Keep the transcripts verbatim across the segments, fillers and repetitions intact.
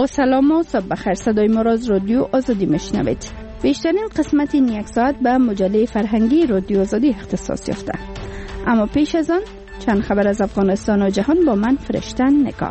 با سلام و صبح بخیر. صدای ما را از رادیو آزادی میشنوید. بیشترین قسمت این یک ساعت به مجله فرهنگی رادیو آزادی اختصاص یافته. اما پیش از آن چند خبر از افغانستان و جهان با من فرشتن نگاه.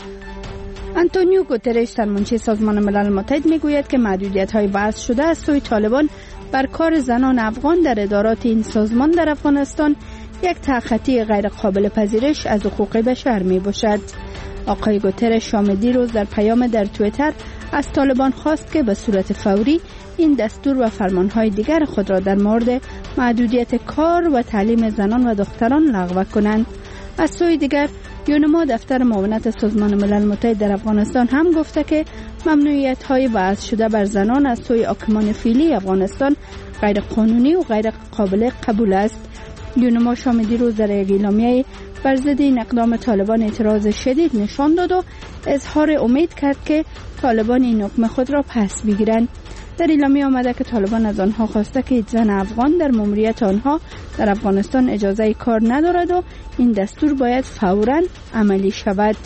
آنتونیو گوترش سرمنشی سازمان ملل متحد میگوید که محدودیت‌های وضع شده از سوی طالبان بر کار زنان افغان در ادارات این سازمان در افغانستان یک تخطی غیر قابل پذیرش از حقوق بشر می باشد. آقای گوترش شام دیروز در پیام در توییتر از طالبان خواست که به صورت فوری این دستور و فرمانهای دیگر خود را در مورد محدودیت کار و تعلیم زنان و دختران لغو کنند. از سوی دیگر یونما دفتر معاونت سازمان ملل متحد در افغانستان هم گفته که ممنوعیت‌های وضع شده بر زنان از سوی حاکمان فعلی افغانستان غیر قانونی و غیر قابل قبول است. یونما شام دیروز در یک اعلامیه بر ضد این اقدام طالبان اعتراض شدید نشان داد و اظهار امید کرد که طالبان این حکم خود را پس بگیرند. در اعلامیه آمده که طالبان از آنها خواسته که زن افغان در ماموریت آنها در افغانستان اجازه کار ندارد و این دستور باید فوراً عملی شود.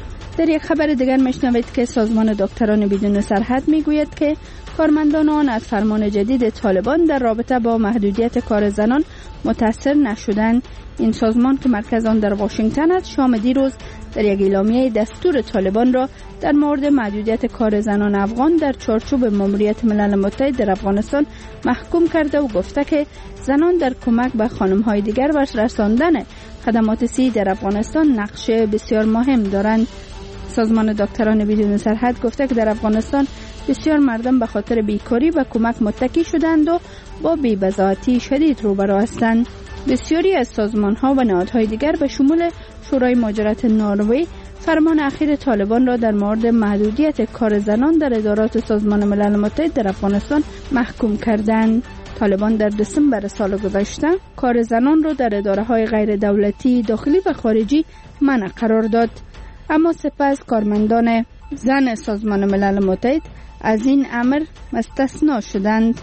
در یک خبر دیگر میشنوید که سازمان دکتران بدون سرحد میگوید که کارمندان آن از فرمان جدید طالبان در رابطه با محدودیت کار زنان متاثر نشدند. این سازمان که مرکز آن در واشنگتن است شام دیروز در یک اعلامیه دستور طالبان را در مورد محدودیت کار زنان افغان در چارچوب ماموریت ملل متحد در افغانستان محکوم کرده و گفته که زنان در کمک به خانم‌های دیگر و رساندن خدمات صحی در افغانستان نقش بسیار مهم دارند. سازمان دکتران بدون سرحد گفته که در افغانستان بسیار مردم به خاطر بیکاری به کمک متکی شدند و با بی‌بضاعتی شدید روبرو هستند. بسیاری از سازمان‌ها و نهادهای دیگر به شمول شورای مهاجرت نروژ فرمان اخیر طالبان را در مورد محدودیت کار زنان در ادارات سازمان ملل متحد در افغانستان محکوم کردند. طالبان در دسامبر سال گذشته کار زنان را در اداره‌های غیر دولتی داخلی و خارجی منع قرار داد، اما سپس کارمندان زن سازمان ملل متحد از این امر مستثنا شدند.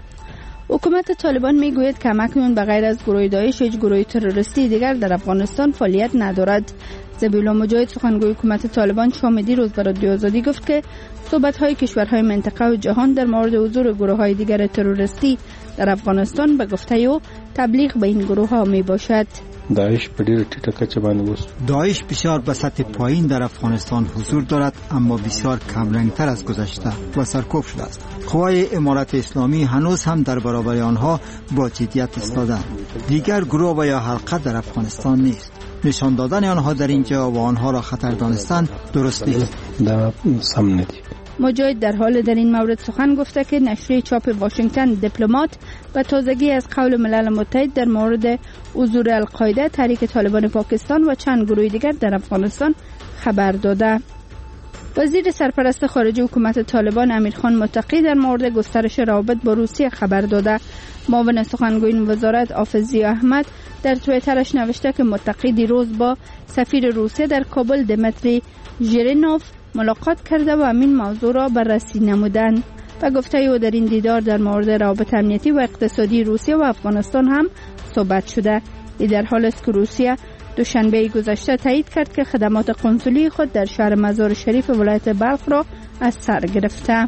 حکومت طالبان میگوید که همکنون به غیر از گروه داعش هیچ گروه تروریستی دیگر در افغانستان فعالیت ندارد. ذبیحالله مجاهد سخنگوی حکومت طالبان شام دیروز به رادیو آزادی گفت که صحبت‌های کشورهای منطقه و جهان در مورد حضور گروه‌های دیگر تروریستی در افغانستان به گفته او تبلیغ به این گروه‌ها میباشد. داعش په ډیره ټیټه کچه باندې اوس داعش بسیار به سطح پایین در افغانستان حضور دارد، اما بسیار کمرنگتر از گذشته و سرکوب شده است. قوای امارت اسلامی هنوز هم در برابر آنها با جدیت ایستادند. دیگر گروه و یا حلقه در افغانستان نیست. نشان دادن آنها در اینجا و آنها را خطر دانستن درست نیست. دا سم ندی. مجاهد در حال در این مورد سخن گفته که نشریه چاپ واشنگتن دیپلمات به تازگی از قول ملل متحد در مورد حضور القاعده، تحریک طالبان پاکستان و چند گروه دیگر در افغانستان خبر داده. وزیر سرپرست خارجه حکومت طالبان امیرخان متقی در مورد گسترش روابط با روسیه خبر داده. معاون سخنگوی این وزارت حافظ احمد در توییترش نوشته که متقی دیروز با سفیر روسیه در کابل دمیتری ژیرینوف ملاقات کرده و همین موضوع را بررسی نمودند و گفته او در این دیدار در مورد روابط امنیتی و اقتصادی روسیه و افغانستان هم صحبت شده. این در حال است که روسیه دوشنبه گذشته تایید کرد که خدمات قنسولی خود در شهر مزار شریف ولایت بلخ را از سر گرفته.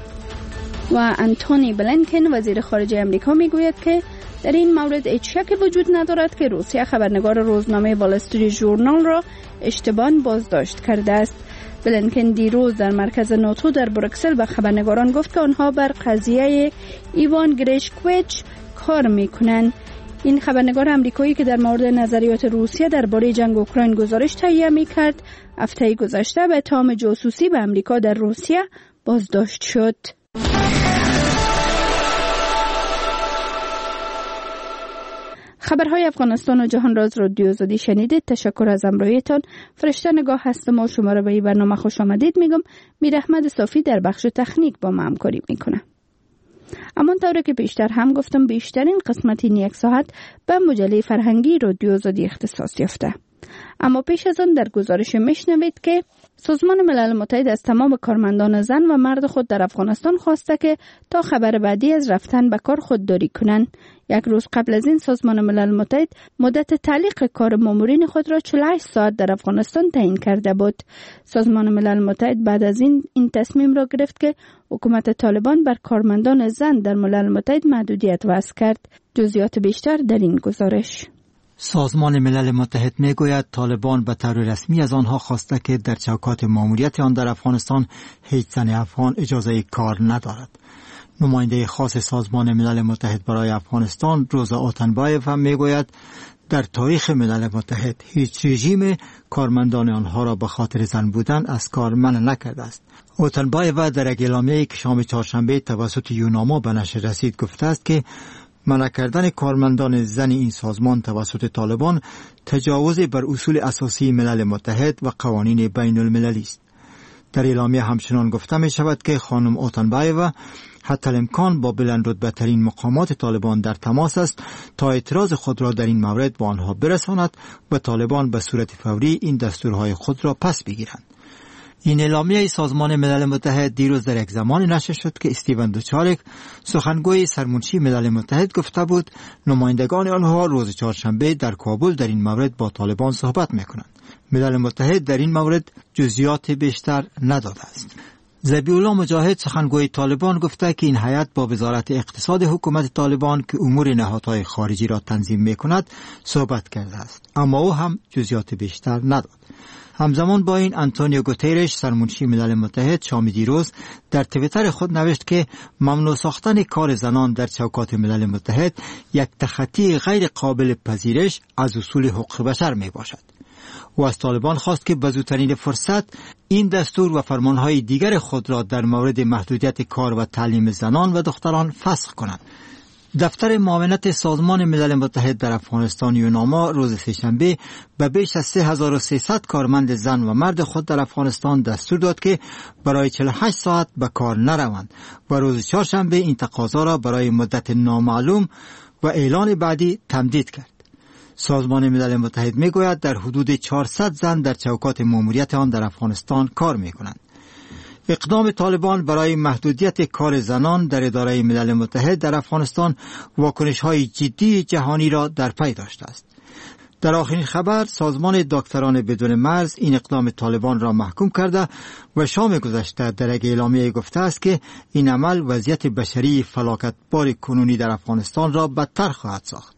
و انتونی بلینکن وزیر خارجه امریکا میگوید که در این مورد هیچ شکی وجود ندارد که روسیه خبرنگار روزنامه وال استریت ژورنال را اشتباهاً بازداشت کرده است. بلینکن دیروز در مرکز ناتو در بروکسل به خبرنگاران گفت که آنها بر قضیه ایوان گریشکویچ کار میکنند. این خبرنگار امریکایی که در مورد نظریات روسیه درباره جنگ اوکراین گزارش تهیه میکرد، هفته گذشته به اتهام جاسوسی به امریکا در روسیه بازداشت شد. خبرهای افغانستان و جهان را از رادیو آزادی شنیدید. تشکر از همراهیتان. فرشته نگاه هستم و شما را به این برنامه خوش آمدید میگم. میر احمد صافی در بخش تکنیک با ما همکاری میکنه. اما طوری که بیشتر هم گفتم بیشترین قسمت این یک ساعت به مجله فرهنگی رادیو آزادی اختصاص یافته. اما پیش از آن در گزارش میشنوید که سازمان ملل متحد از تمام کارمندان زن و مرد خود در افغانستان خواسته که تا خبر بعدی از رفتن به کار خودداری کنند. یک روز قبل از این سازمان ملل متحد مدت تعلیق کار مامورین خود را چهل و هشت ساعت در افغانستان تعیین کرده بود. سازمان ملل متحد بعد از این این تصمیم را گرفت که حکومت طالبان بر کارمندان زن در ملل متحد محدودیت وضع کرد. جزئیات بیشتر در این گزارش. سازمان ملل متحد میگوید طالبان به طور رسمی از آنها خواسته که در چوکات ماموریت آن در افغانستان هیچ زن افغان اجازه کار ندارد. نماینده خاص سازمان ملل متحد برای افغانستان روزا اوتنبایف هم میگوید در تاریخ ملل متحد هیچ رژیم کارمندان آنها را به خاطر زن بودن از کار منع نکرده است. اوتنبایف در یک اعلامیه‌ای که شام چهارشنبه توسط یوناما به نشر رسید گفته است که منع کردن کارمندان زن این سازمان توسط طالبان تجاوز بر اصول اساسی ملل متحد و قوانین بین المللی است. در اعلامیه همچنان گفته می شود که خانم اوتنبایوا حتی الامکان با بلند رتبه ترین مقامات طالبان در تماس است تا اعتراض خود را در این مورد با آنها برساند و طالبان به صورت فوری این دستورهای خود را پس بگیرند. این اعلامیه سازمان ملل متحد دیروز در یک زمان نشر شد که استیون دوچارک سخنگوی سرمنشی ملل متحد گفته بود نمایندگان آنها روز چهارشنبه در کابل در این مورد با طالبان صحبت میکنند. ملل متحد در این مورد جزئیات بیشتر نداده است. ذبیح‌الله مجاهد سخنگوی طالبان گفته که این هیئت با وزارت اقتصاد حکومت طالبان که امور نهادهای خارجی را تنظیم میکند صحبت کرده است، اما او هم جزئیات بیشتر نداد. همزمان با این آنتونیو گوتیرش سرمنشی ملل متحد شام دیروز در توییتر خود نوشت که ممنوع ساختن کار زنان در چوکات ملل متحد یک تخطی غیر قابل پذیرش از اصول حقوق بشر می باشد. و از طالبان خواست که به زودترین فرصت این دستور و فرمانهای دیگر خود را در مورد محدودیت کار و تعلیم زنان و دختران فسخ کنند. دفتر معاونت سازمان ملل متحد در افغانستان یوناما روز سه‌شنبه به بیش از سه هزار و سیصد کارمند زن و مرد خود در افغانستان دستور داد که برای چهل و هشت ساعت به کار نروند و روز چهارشنبه این تقاضا را برای مدت نامعلوم و اعلان بعدی تمدید کرد. سازمان ملل متحد میگوید در حدود چهارصد زن در چوکات ماموریت آن در افغانستان کار میکنند. اقدام طالبان برای محدودیت کار زنان در اداره ملل متحد در افغانستان واکنش‌های جدی جهانی را در پی داشته است. در آخرین خبر سازمان دکتران بدون مرز این اقدام طالبان را محکوم کرده و شام گذشته در یک اعلامیه گفته است که این عمل وضعیت بشری فلاکتبار کنونی در افغانستان را بدتر خواهد ساخت.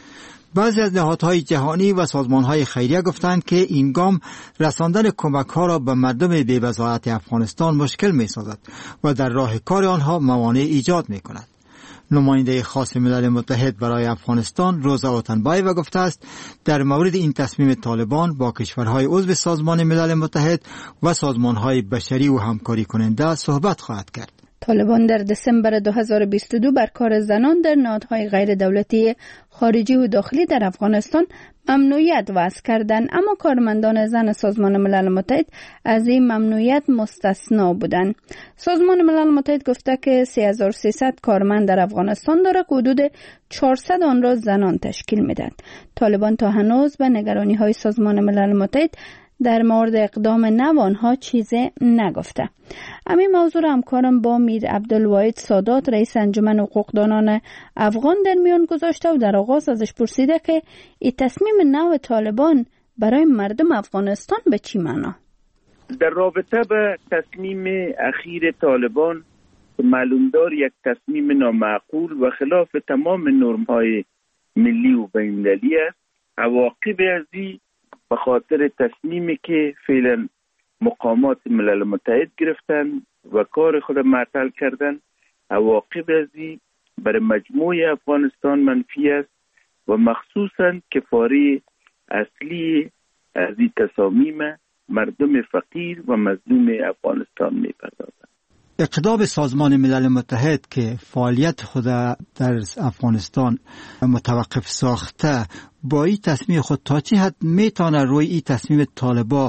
بعضی از نهادهای جهانی و سازمانهای خیریه گفتند که این گام رساندن کمک‌ها را به مردم بی‌وضاحت افغانستان مشکل می‌سازد و در راه کار آنها موانع ایجاد می‌کند. نماینده خاص ملل متحد برای افغانستان روزا اوتنبایوا گفته است در مورد این تصمیم طالبان با کشورهای عضو سازمان ملل متحد و سازمانهای بشری و همکاری کننده صحبت خواهد کرد. طالبان در دسامبر دو هزار و بیست و دو بر کار زنان در نهادهای غیر دولتی خارجی و داخلی در افغانستان ممنوعیت وضع کردند، اما کارمندان زن سازمان ملل متحد از این ممنوعیت مستثنا بودند. سازمان ملل متحد گفته که سه هزار و سیصد کارمند در افغانستان داره که حدود چهارصد آن را زنان تشکیل میدهند. طالبان تا هنوز به نگرانی‌های سازمان ملل متحد در مورد اقدام نو آنها چیزی نگفته. همین موضوع را همکارم با میر عبدالواحد سادات رئیس انجمن حقوقدانان افغان در میان گذاشته و در آغاز ازش پرسیده که این تصمیم نو طالبان برای مردم افغانستان به چی معنا؟ در رابطه به تصمیم اخیر طالبان معلوم دار یک تصمیم نامعقول و خلاف تمام نرم‌های ملی و بین‌المللی است. عواقب از این به خاطر تصمیمی که فعلا مقامات ملل متحد گرفتن و کار خود معطل کردن، عواقب از این برای مجموع افغانستان منفی است و مخصوصاً کفاره اصلی از این تصامیم مردم فقیر و مظلوم افغانستان می‌پردازند. اقدام سازمان ملل متحد که فعالیت خود در افغانستان متوقف ساخته با این تصمیم خود تا چه حد میتونه روی این تصمیم طالبا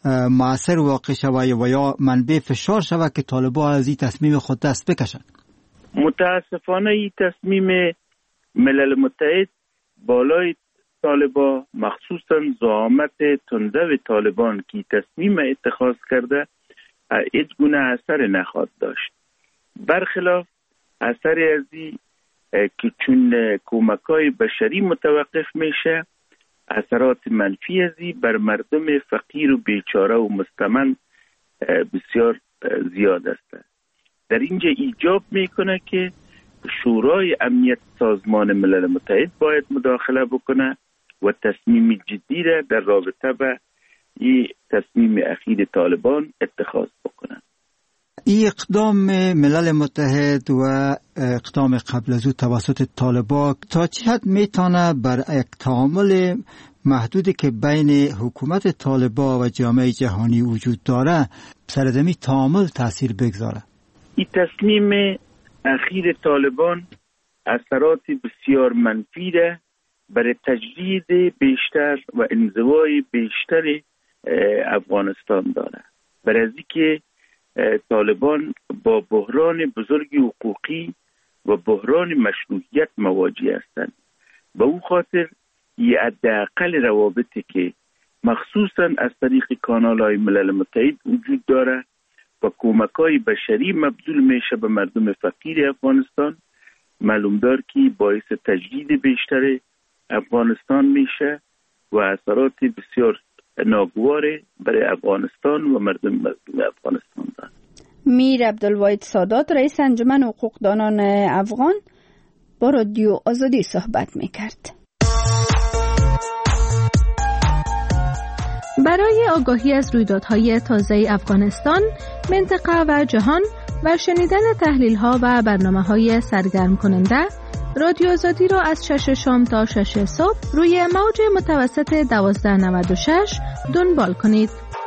مؤثر واقع شود و یا منبع فشار شود که طالبا از این تصمیم خود دست بکشن؟ متاسفانه این تصمیم ملل متحد بالای طالبان، مخصوصا زعامت تندرو طالبان که تصمیم اتخاذ کرده هیچ گونه اثر نخواهد داشت. برخلاف اثر ازی که چون کمک‌های بشری متوقف میشه، اثرات منفی ازی بر مردم فقیر و بیچاره و مستمن بسیار زیاد است. در اینجا ایجاب میکنه که شورای امنیت سازمان ملل متحد باید مداخله بکنه و تصمیم جدی را در رابطه با این تصمیم اخیر طالبان اتخاذ بکنه. این اقدام ملل متحد و اقدام قبل از او توسط طالبان تا چه حد میتونه بر یک تعامل محدودی که بین حکومت طالبان و جامعه جهانی وجود داره سرزمی تعامل تاثیر بگذاره؟ این تصمیم اخیر طالبان اثرات بسیار منفی را برای تجدید بیشتر و انزوای بیشتر افغانستان داره. برای از اینکه طالبان با بحران بزرگ حقوقی و بحران مشروعیت مواجه هستند. به او خاطر یه حداقل روابطی که مخصوصا از طریق کانال‌های ملل متحد وجود داره و کمک‌های بشری مبذول میشه به مردم فقیر افغانستان، معلوم دار که باعث تجدید بیشتر افغانستان میشه و اثرات بسیار ناگوار برای افغانستان و مردم افغانستان دارد. میر عبدالواحد سادات رئیس انجمن حقوقدانان افغان با رادیو آزادی صحبت میکرد. برای آگاهی از رویدادهای تازه افغانستان، منطقه و جهان و شنیدن تحلیل‌ها و برنامه‌های سرگرم کننده، رادیو آزادی را از شش شام تا شش صبح روی موج متوسط دوازده نود و شش دنبال کنید.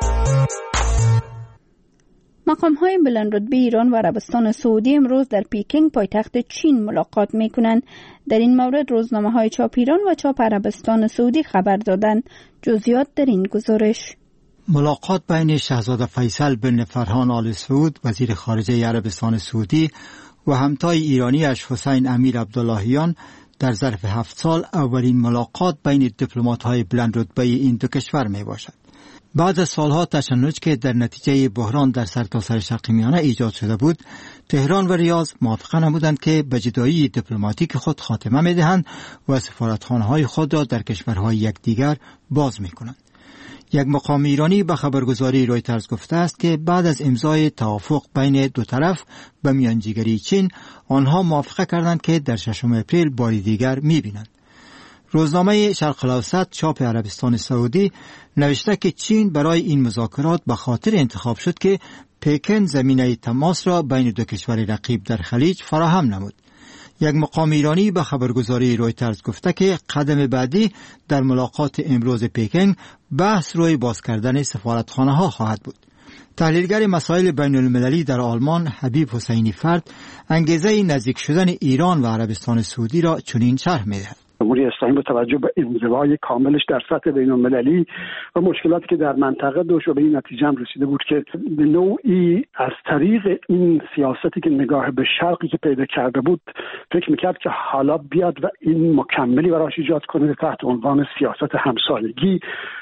مقام‌های بلند رتبه ایران و عربستان سعودی امروز در پیکینگ پایتخت چین ملاقات می‌کنند. در این مورد روزنامه‌های چاپ ایران و چاپ عربستان سعودی خبر دادند. جزئیات در این گزارش. ملاقات بین شاهزاده فیصل بن فرهان آل سعود وزیر خارجه عربستان سعودی و همتای ایرانیش حسین امیر عبداللهیان در ظرف هفت سال اولین ملاقات بین دیپلمات‌های بلند رتبه این دو کشور می باشد. بعد از سالها تشنج که در نتیجه بحران در سرتاسر شرق میانه ایجاد شده بود، تهران و ریاض موافقه نمودند که به جدایی دیپلماتیک خود خاتمه می‌دهند و سفارتخانه‌های خود را در کشورهای یکدیگر باز می‌کنند. یک مقام ایرانی به خبرگزاری رویترز گفته است که بعد از امضای توافق بین دو طرف به میانجیگری چین، آنها موافقه کردند که در ششم اپریل باری دیگر می‌بینند. روزنامه شرق الاوسط چاپ عربستان سعودی نوشته که چین برای این مذاکرات به خاطر انتخاب شد که پکن زمینه تماس را بین دو کشور رقیب در خلیج فراهم نمود. یک مقام ایرانی به خبرگزاری رویترز گفته که قدم بعدی در ملاقات امروز پکن بحث روی باز کردن سفارتخانه ها خواهد بود. تحلیلگر مسائل بین المللی در آلمان حبیب حسینی فرد انگیزه نزدیک شدن ایران و عربستان سعودی را چنین شرح می‌دهد. جمهوری اسلامی با توجه به انزوای کاملش در سطح بین المللی و مشکلاتی که در منطقه داشت و به این نتیجه هم رسیده بود که به نوعی از طریق این سیاستی که نگاه به شرقی که پیدا کرده بود فکر میکرد که حالا بیاد و این مکملی براش ایجاد کنه تحت عنوان سیاست همسالگی.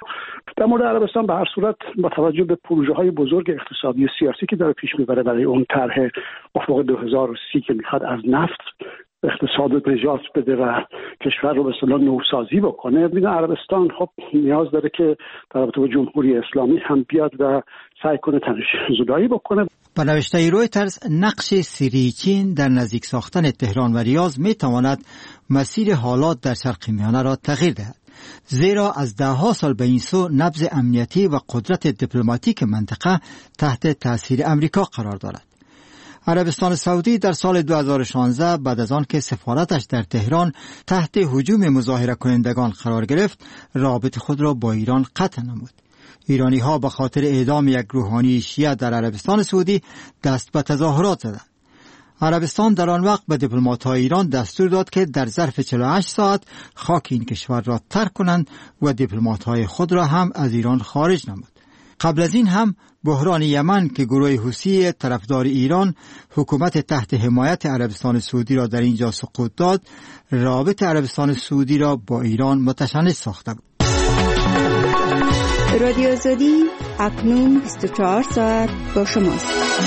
در مورد عربستان به هر صورت با توجه به پروژه های بزرگ اقتصادی سیاسی که داره پیش میبره برای اون طرح افق دو هزار و سی که میخواد از نفت اقتصاد رو نجات بده و کشور رو به اصطلاح نوسازی بکنه، ببین عربستان خب نیاز داره که در رابطه با جمهوری اسلامی هم بیاد و سعی کنه تنش زدایی بکنه. با نوشته رویترز نقش سری چین در نزدیک ساختن تهران و ریاض می تواند مسیر حالات در شرق میانه را تغییر دهد، زیرا از ده ها سال به این سو نبض امنیتی و قدرت دیپلماتیک منطقه تحت تاثیر امریکا قرار دارد. عربستان سعودی در سال دو هزار و شانزده بعد از آن که سفارتش در تهران تحت هجوم مظاهره کنندگان قرار گرفت، رابطه خود را با ایران قطع نمود. ایرانی ها به خاطر اعدام یک روحانی شیعه در عربستان سعودی دست به تظاهرات زدند. عربستان در آن وقت به دیپلمات‌های ایران دستور داد که در ظرف چهل و هشت ساعت خاک این کشور را ترک کنند و دیپلمات‌های خود را هم از ایران خارج نمود. قبل از این هم بحران یمن که گروه حوثی طرفدار ایران حکومت تحت حمایت عربستان سعودی را در اینجا سقوط داد، رابط عربستان سعودی را با ایران متشنج ساخته بود. رادیو آزادی اکنون بیست و چهار ساعت با شماست.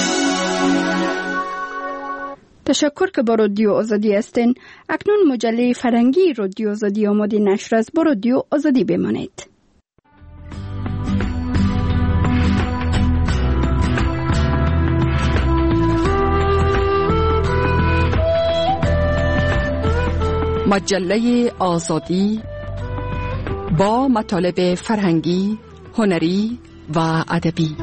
تشکر که با رادیو آزادی هستین. اکنون مجله فرهنگی رادیو آزادی آماده نشر است. با رادیو آزادی بمانید. مجله آزادی با مطالب فرهنگی، هنری و ادبی.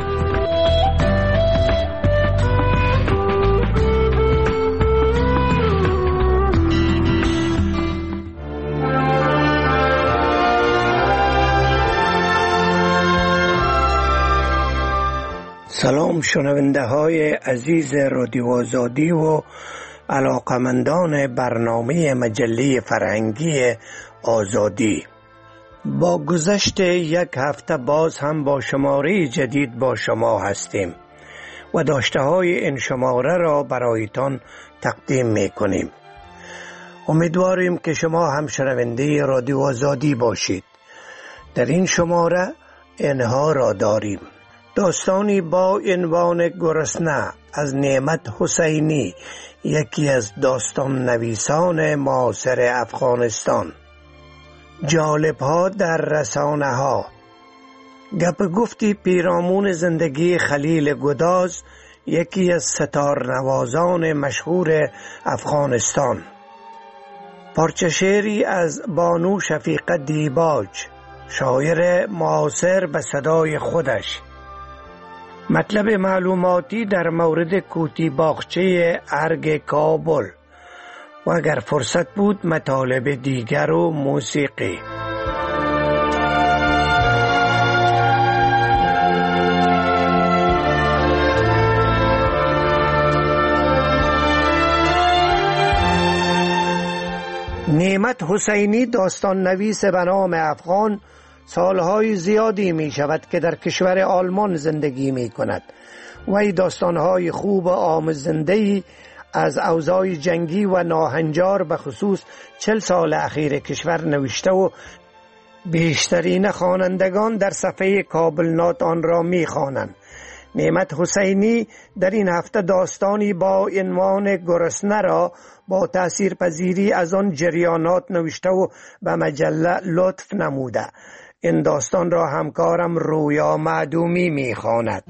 سلام شنونده های عزیز رادیو آزادی و علاقمندان برنامه مجله فرهنگی آزادی. با گذشت یک هفته باز هم با شماره جدید با شما هستیم و داشته های این شماره را برایتان تقدیم می کنیم. امیدواریم که شما هم شنونده رادیو آزادی باشید. در این شماره اینها را داریم: داستانی با عنوان گرسنه از نعمت حسینی، یکی از داستان نویسان معاصر افغانستان. جالب ها در رسانه ها، گپ گفتی پیرامون زندگی خلیل گداز، یکی از ستار نوازان مشهور افغانستان. پارچه شعری از بانو شفیقه دیباج، شاعر معاصر به صدای خودش. مطلب معلوماتی در مورد کوتی باغچه ارگ کابل و اگر فرصت بود مطالب دیگر و موسیقی. نعمت حسینی داستان نویس به نام افغان سالهای زیادی می شود که در کشور آلمان زندگی می کند. وی داستانهای خوب و آموزنده‌ای از اوضاع جنگی و ناهنجار به خصوص چل سال اخیر کشور نوشته و بیشترین خوانندگان در صفحه کابل نات آن را می خوانند. نعمت حسینی در این هفته داستانی با عنوان گرسنه را با تاثیرپذیری از آن جریانات نوشته و به مجله لطف نموده. این داستان را همکارم رویا معدومی می خواند.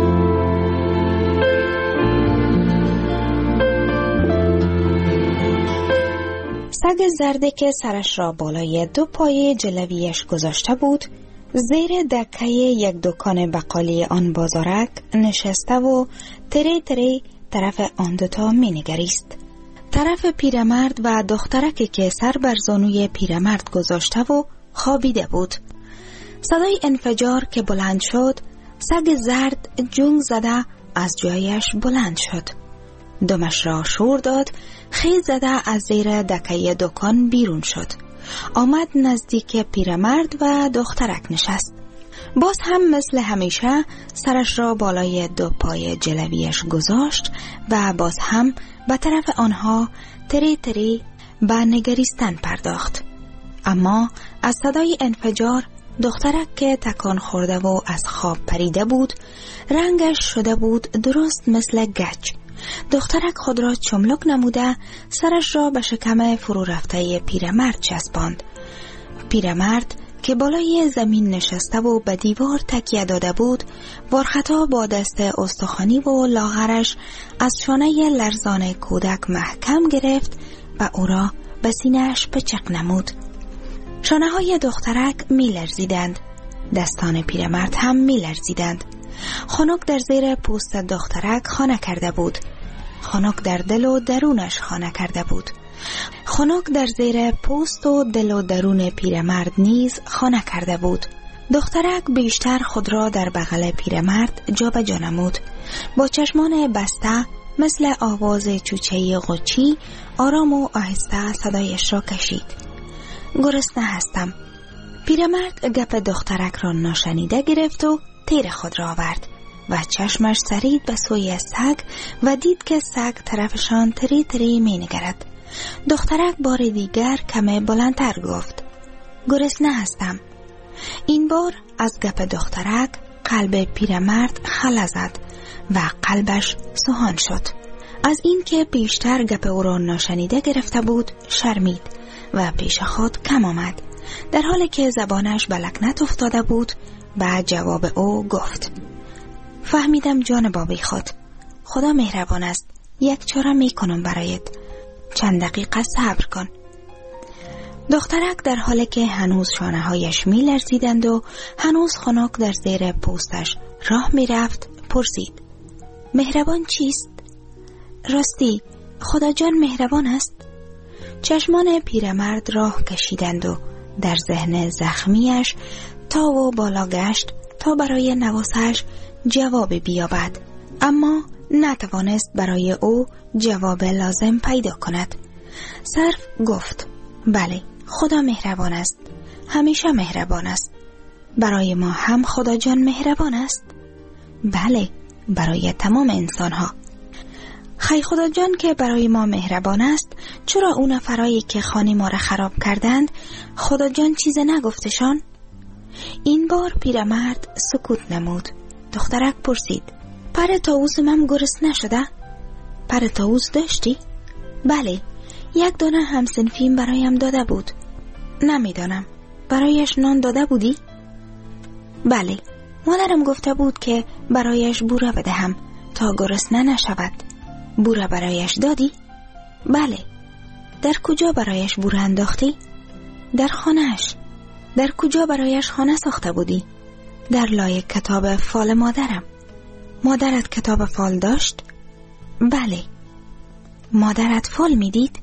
سگ زرده که سرش را بالای دو پای جلویش گذاشته بود، زیر دکه یک دکان بقالی آن بازارک نشسته و تره تره طرف آن دوتا می نگریست. طرف پیرمرد و دخترکی که سر بر زانوی پیرمرد گذاشته و خوابیده بود. صدای انفجار که بلند شد، سگ زرد جنگ زده از جایش بلند شد. دمش را شور داد، خیز زده از زیر دکه دکان بیرون شد. آمد نزدیک پیرمرد و دخترک نشست. باز هم مثل همیشه سرش را بالای دو پای جلویش گذاشت و باز هم به طرف آنها تری تری به نگریستن پرداخت. اما از صدای انفجار دخترک که تکان خورده و از خواب پریده بود، رنگش شده بود درست مثل گچ. دخترک خود را چملک نموده سرش را به شکم فرو رفته پیرمرد چسباند. پیرمرد که بالای زمین نشسته و به دیوار تکیه داده بود، وارخطا با دست استخوانی و لاغرش از شانه لرزان کودک محکم گرفت و او را به سینه‌اش پچق نمود. شانه های دخترک می لرزیدند. دستان پیرمرد هم می لرزیدند. خنک در زیر پوست دخترک خانه کرده بود. خنک در دل و درونش خانه کرده بود. خنک در زیر پوست و دل و درون پیرمرد نیز خانه کرده بود. دخترک بیشتر خود را در بغل پیرمرد جا به جا نمود. با چشمان بسته مثل آواز چوچه قچی آرام و آهسته صدایش را کشید. گرسنه هستم. پیرمرد گپ دخترک را ناشنیده گرفت و تیر خود را آورد و چشمش سرید به سوی سگ و دید که سگ طرفشان تری تری می نگرد. دخترک بار دیگر کمی بلندتر گفت: گرسنه هستم. این بار از گپ دخترک قلب پیرمرد خلا زد و قلبش سوهان شد. از این که بیشتر گپ او را ناشنیده گرفته بود شرمید و پیش خود کم آمد. در حالی که زبانش به لکنت افتاده بود بعد جواب او گفت: فهمیدم جان بابی خود، خدا مهربان است، یک چاره می کنم برایت، چند دقیقه صبر کن. دخترک در حالی که هنوز شانه هایش می لرزیدند و هنوز خنک در زیر پوستش راه می رفت پرسید: مهربان چیست؟ راستی خدا جان مهربان است؟ چشمان پیرمرد راه کشیدند و در ذهن زخمیش تا و بالا گشت تا برای نواسش جواب بیابد، اما نتوانست برای او جواب لازم پیدا کند. صرف گفت: بله، خدا مهربان است، همیشه مهربان است. برای ما هم خدا جان مهربان است؟ بله، برای تمام انسان ها. خی خدا جان که برای ما مهربان است، چرا اون نفرایی که خانه ما را خراب کردند خدا جان چیز نگفتشان؟ این بار پیرمرد سکوت نمود. دخترک پرسید: پر طاووس من گرسنه نشده؟ پر طاووس داشتی؟ بله، یک دانه همسنفیم برایم داده بود. نمیدانم، برایش نان داده بودی؟ بله، مادرم گفته بود که برایش بوره بدهم تا گرسنه نشود. بوره برایش دادی؟ بله. در کجا برایش بوره انداختی؟ در خانهش. در کجا برایش خانه ساخته بودی؟ در لای کتاب فال مادرم. مادرت کتاب فال داشت؟ بله. مادرت فال می دید؟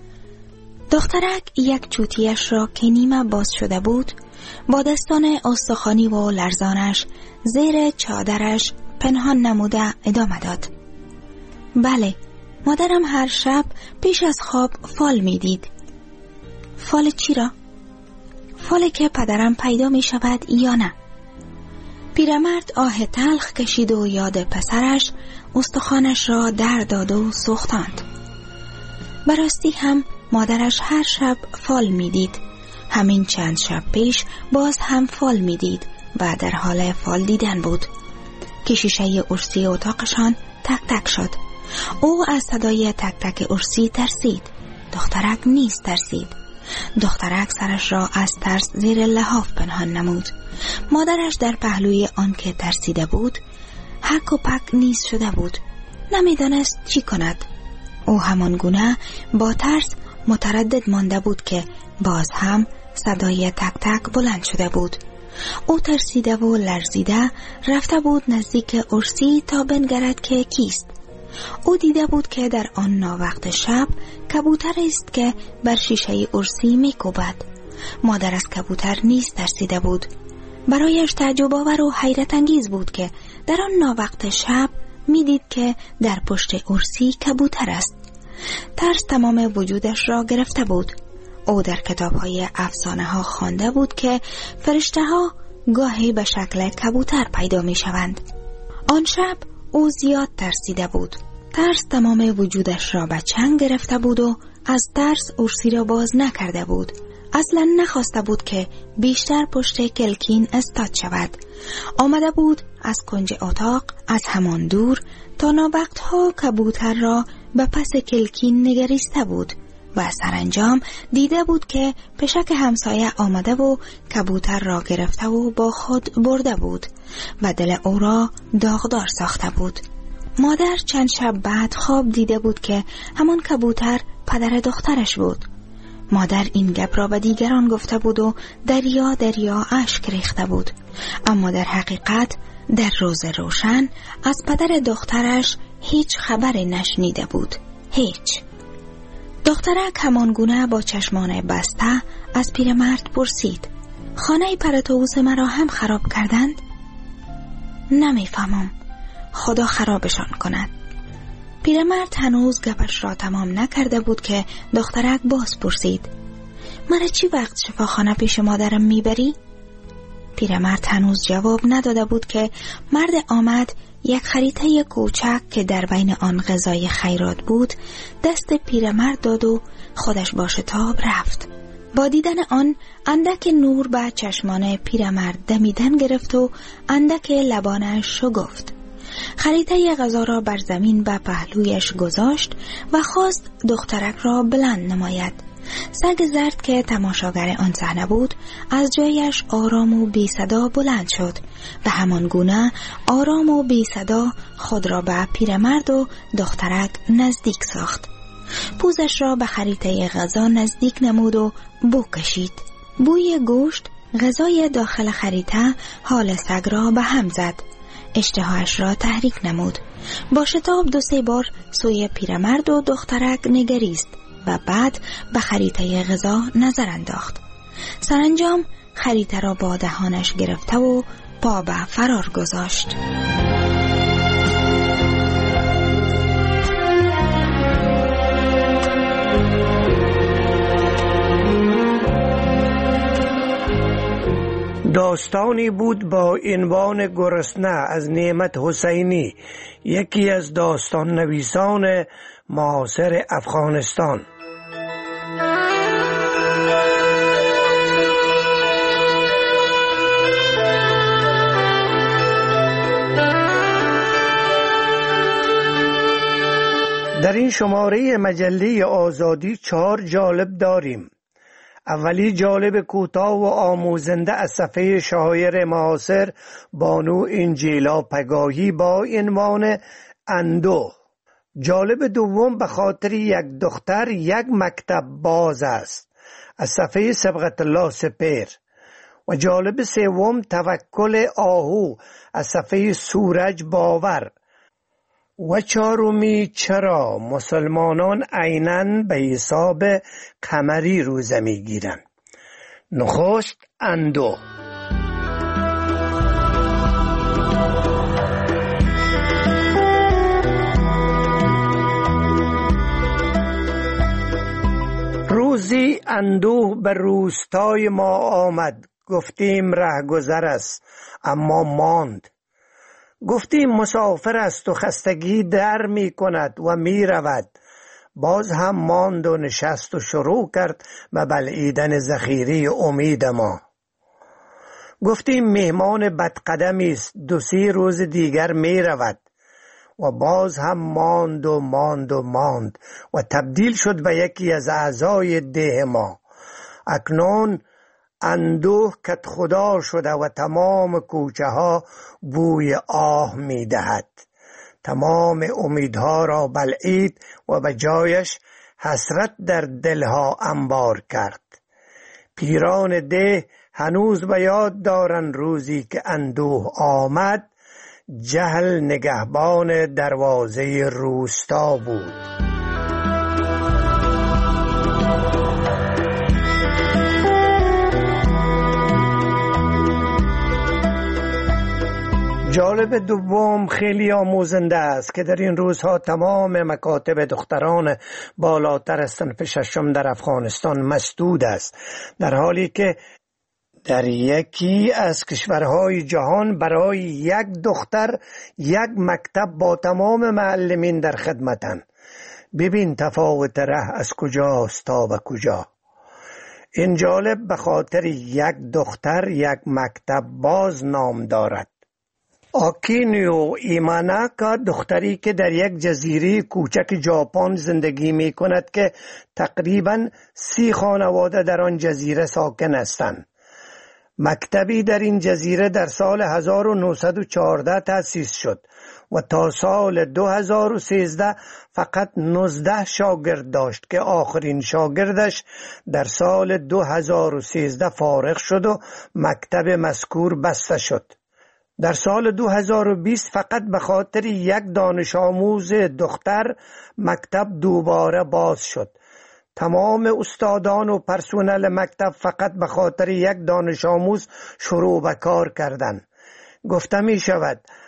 دخترک یک چوتیش را که نیمه باز شده بود با دستان استخوانی و لرزانش زیر چادرش پنهان نموده ادامه داد: بله، مادرم هر شب پیش از خواب فال می دید. فال چی را؟ فال که پدرم پیدا می شود یا نه؟ پیرمرد آه تلخ کشید و یاد پسرش استخوانش را در داد و سوختاند. براستی هم مادرش هر شب فال می دید. همین چند شب پیش باز هم فال می دید و در حال فال دیدن بود که شیشه ارسی اتاقشان تک تک شد. او از صدای تک تک ارسی ترسید. دخترک نیز ترسید. دخترک سرش را از ترس زیر لحاف پنهان نمود. مادرش در پهلوی آن که ترسیده بود حک و پک نیز شده بود. نمیدانست چی کند. او همان گونه با ترس متردد مانده بود که باز هم صدای تک تک بلند شده بود. او ترسیده و لرزیده رفته بود نزدیک ارسی تا بنگرد که کیست. او دیده بود که در آن ناوقت شب کبوتر است که بر شیشه ارسی می کوبد. مادر از کبوتر نیز ترسیده بود. برایش تعجب آور و حیرت انگیز بود که در آن ناوقت شب می دید که در پشت ارسی کبوتر است. ترس تمام وجودش را گرفته بود. او در کتاب‌های افسانه ها خوانده بود که فرشته ها گاهی به شکل کبوتر پیدا می شوند. آن شب او زیاد ترسیده بود. ترس تمام وجودش را به چنگ گرفته بود و از ترس ارسی را باز نکرده بود. اصلا نخواسته بود که بیشتر پشت کلکین استاد شود. آمده بود از کنج اتاق از همان دور تا ناوقتها کبوتر را به پس کلکین نگریسته بود و سرانجام دیده بود که پشک همسایه آمده و کبوتر را گرفته و با خود برده بود و دل او را داغدار ساخته بود. مادر چند شب بعد خواب دیده بود که همان کبوتر پدر دخترش بود. مادر این گپ را به دیگران گفته بود و دریا دریا اشک ریخته بود، اما در حقیقت در روز روشن از پدر دخترش هیچ خبری نشنیده بود. هیچ. دخترک همان گونه با چشمان بسته از پیرمرد پرسید: خانه پر طاووس مرا هم خراب کردند؟ نمیفهمم، خدا خرابشان کند. پیرمرد هنوز گپش را تمام نکرده بود که دخترک باز پرسید: مرا چی وقت شفاخانه پیش مادرم میبری؟ پیرمرد هنوز جواب نداده بود که مرد آمد یک خریطه کوچک که در بین آن غذای خیرات بود دست پیرمرد داد و خودش با شتاب رفت. با دیدن آن اندک نور به چشمان پیرمرد دمیدن گرفت و اندک لبانش شگفت. خریطه غذا را بر زمین به پهلویش گذاشت و خواست دخترک را بلند نماید. سگ زرد که تماشاگر آن صحنه بود از جایش آرام و بی صدا بلند شد و همان گونه آرام و بی صدا خود را به پیرمرد و دخترک نزدیک ساخت. پوزش را به خریطه غذا نزدیک نمود و بو کشید. بوی گوشت غذای داخل خریطه حال سگ را به هم زد. اشتهایش را تحریک نمود. با شتاب دو سه بار سوی پیرمرد و دخترک نگریست و بعد به خریطه غذا نظر انداخت. سرانجام خریطه را با دهانش گرفته و پا به فرار گذاشت. داستانی بود با عنوان گرسنه از نعمت حسینی، یکی از داستان نویسان معاصر افغانستان. در این شماره مجله آزادی چهار جالب داریم. اولی جالب کوتاه و آموزنده از صفحه شاعر معاصر بانو انجیلا پگاهی با عنوان اندوه. جالب دوم به خاطر یک دختر یک مکتب باز است از صفحه صبغت الله سپیر. و جالب سوم توکل آهو از صفحه سورج باور. و چهارمی چرا مسلمانان عیناً به حساب قمری روزه میگیرند. نخست اندوه. روزی اندوه به روستای ما آمد. گفتیم رهگذر است اما ماند. گفتیم مسافر است و خستگی در می کند و می رود. باز هم ماند و نشست و شروع کرد به بلعیدن ذخیره امید ما. گفتیم مهمان بدقدمی است، دو سی روز دیگر می رود. و باز هم ماند و ماند و ماند و تبدیل شد به یکی از اعضای ده ما. اکنون اندوه کت خدا شده و تمام کوچه ها بوی آه می دهد. تمام امیدها را بلعید و به جایش حسرت در دلها انبار کرد. پیران ده هنوز به یاد دارن روزی که اندوه آمد. جهل نگهبان دروازه روستا بود. جالب دوم خیلی آموزنده است که در این روزها تمام مکاتب دختران بالاتر از صنف ششم در افغانستان مسدود است، در حالی که در یکی از کشورهای جهان برای یک دختر یک مکتب با تمام معلمین در خدمتند. ببین تفاوت ره از کجاست تا به کجا. این جالب به خاطر یک دختر یک مکتب باز نام دارد. آکینیو ایماناکا دختری که در یک جزیره کوچک ژاپن زندگی می کند که تقریباً سی خانواده در آن جزیره ساکن هستند. مکتبی در این جزیره در سال هزار و نهصد و چهارده تأسیس شد و تا سال دو هزار و سیزده فقط نوزده شاگرد داشت که آخرین شاگردش در سال دو هزار و سیزده فارغ شد و مکتب مذکور بسته شد. در سال دو هزار و بیست فقط به خاطر یک دانش آموز دختر مکتب دوباره باز شد. تمام استادان و پرسنل مکتب فقط به خاطر یک دانش آموز شروع به کار کردند. گفته می شود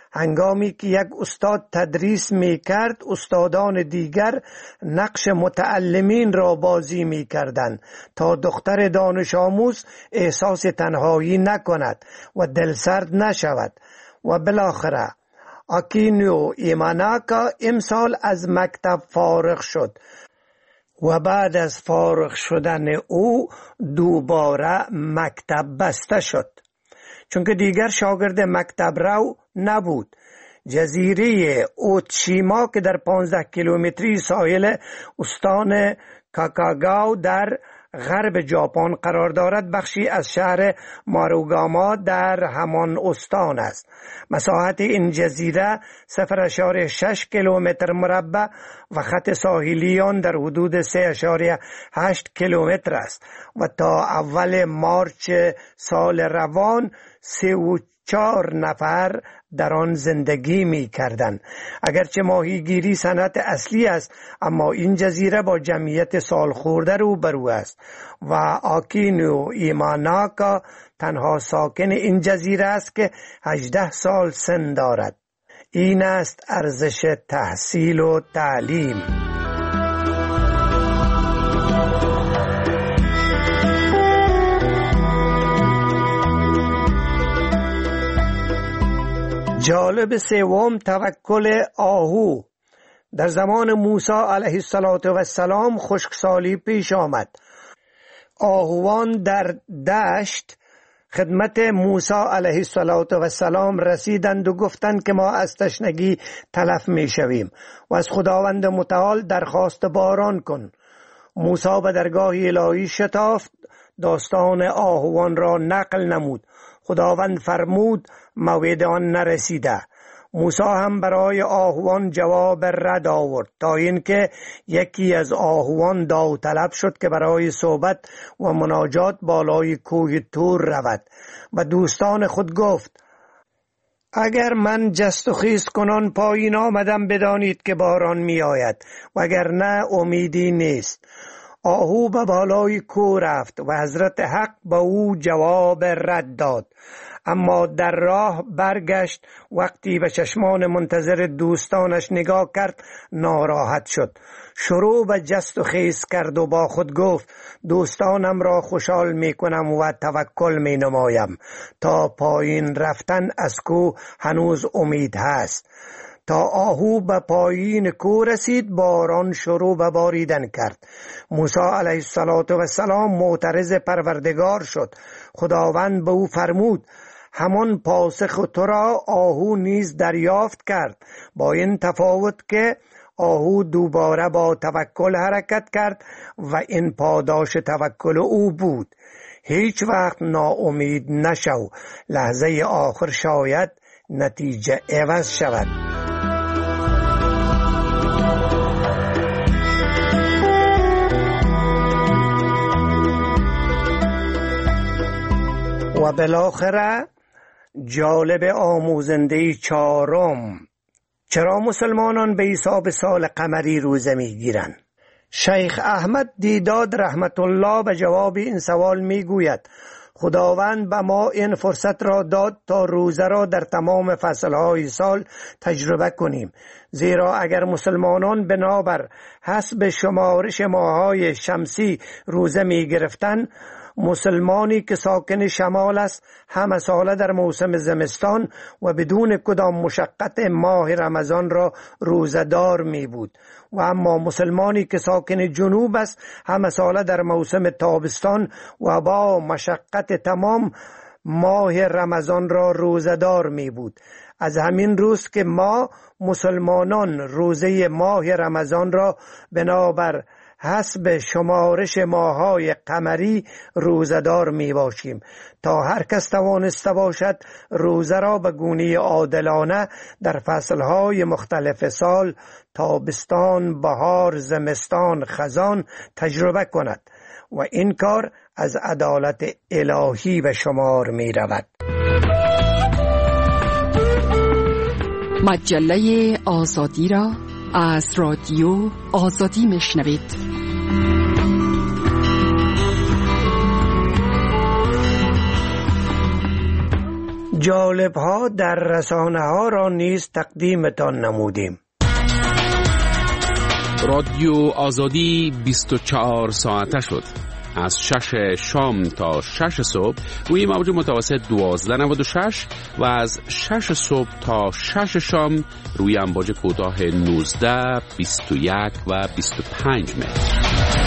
هنگامی که یک استاد تدریس می کرد، استادان دیگر نقش متعلمین را بازی می کردند تا دختر دانش آموز احساس تنهایی نکند و دلسرد نشود. و بالاخره آکینو ایماناکا امسال از مکتب فارغ شد و بعد از فارغ شدن او دوباره مکتب بسته شد، چون که دیگر شاگرد مکتب رو نبود. جزیره اوتشیما که در پانزده کیلومتری ساحل استان کاکاگاو در غرب ژاپن قرار دارد، بخشی از شهر ماروگاما در همان استان است. مساحت این جزیره صفر ممیز شش کیلومتر مربع و خط ساحلی آن در حدود سه ممیز هشت کیلومتر است و تا اول مارچ سال روان سی و چهار نفر در آن زندگی می کردند. اگرچه ماهیگیری صنعت اصلی است، اما این جزیره با جمعیت سالخورده روبرو است و آکینو ایماناکا تنها ساکن این جزیره است که هجده سال سن دارد. این است ارزش تحصیل و تعلیم. جالب سوم، توکل آهو. در زمان موسی علیه السلام خشکسالی پیش آمد. آهوان در دشت خدمت موسی علیه السلام رسیدند و گفتند که ما از تشنگی تلف می شویم و از خداوند متعال درخواست باران کن. موسی به درگاه الهی شتافت، داستان آهوان را نقل نمود. خداوند فرمود موعد آن نرسیده. موسی هم برای آهوان جواب رد آورد تا اینکه یکی از آهوان داوطلب شد که برای صحبت و مناجات بالای کوه طور رود و دوستان خود گفت اگر من جست و خیز کنان پایین آمدم بدانید که باران می آید و اگر نه امیدی نیست. آهو به بالای کوه رفت و حضرت حق به او جواب رد داد، اما در راه برگشت. وقتی به چشمان منتظر دوستانش نگاه کرد ناراحت شد، شروع به جست و خیز کرد و با خود گفت دوستانم را خوشحال می کنم و توکل می نمایم. تا پایین رفتن از کوه هنوز امید هست. تا آهو به پایین کوه رسید باران شروع به باریدن کرد. موسی علیه السلام معترض پروردگار شد. خداوند به او فرمود همان پاسخ تو را آهو نیز دریافت کرد، با این تفاوت که آهو دوباره با توکل حرکت کرد و این پاداش توکل او بود. هیچ وقت ناامید نشو، لحظه آخر شاید نتیجه عوض شود. و بالاخره جالب آموزنده چهارم، چرا مسلمانان به حساب سال قمری روزه می گیرند؟ شیخ احمد دیداد رحمت الله به جواب این سوال می گوید خداوند به ما این فرصت را داد تا روزه را در تمام فصلهای سال تجربه کنیم، زیرا اگر مسلمانان بنابر حسب شمارش ماه‌های شمسی روزه می گرفتند، مسلمانی که ساکن شمال است همه ساله در موسم زمستان و بدون کدام مشقت ماه رمضان را روزدار می بود، و اما مسلمانی که ساکن جنوب است همه ساله در موسم تابستان و با مشقت تمام ماه رمضان را روزدار می بود. از همین روز که ما مسلمانان روزه ماه رمضان را بنابر حسب شمارش ماه‌های قمری روزدار می باشیم تا هر کس توانسته باشد روزه را به گونه عادلانه در فصلهای مختلف سال تابستان، بهار، زمستان، خزان تجربه کند و این کار از عدالت الهی به شمار می رود. مجله آزادی را از رادیو آزادی میشنوید. جالب‌ها در رسانه‌ها را نیز تقدیمتان نمودیم. رادیو آزادی بیست و چهار ساعته شد. از شش شام تا شش صبح روی موج متوسط دوازده نود و شش و از شش صبح تا شش شام روی امواج کوتاه نوزده، بیست و یک و بیست و پنج متر.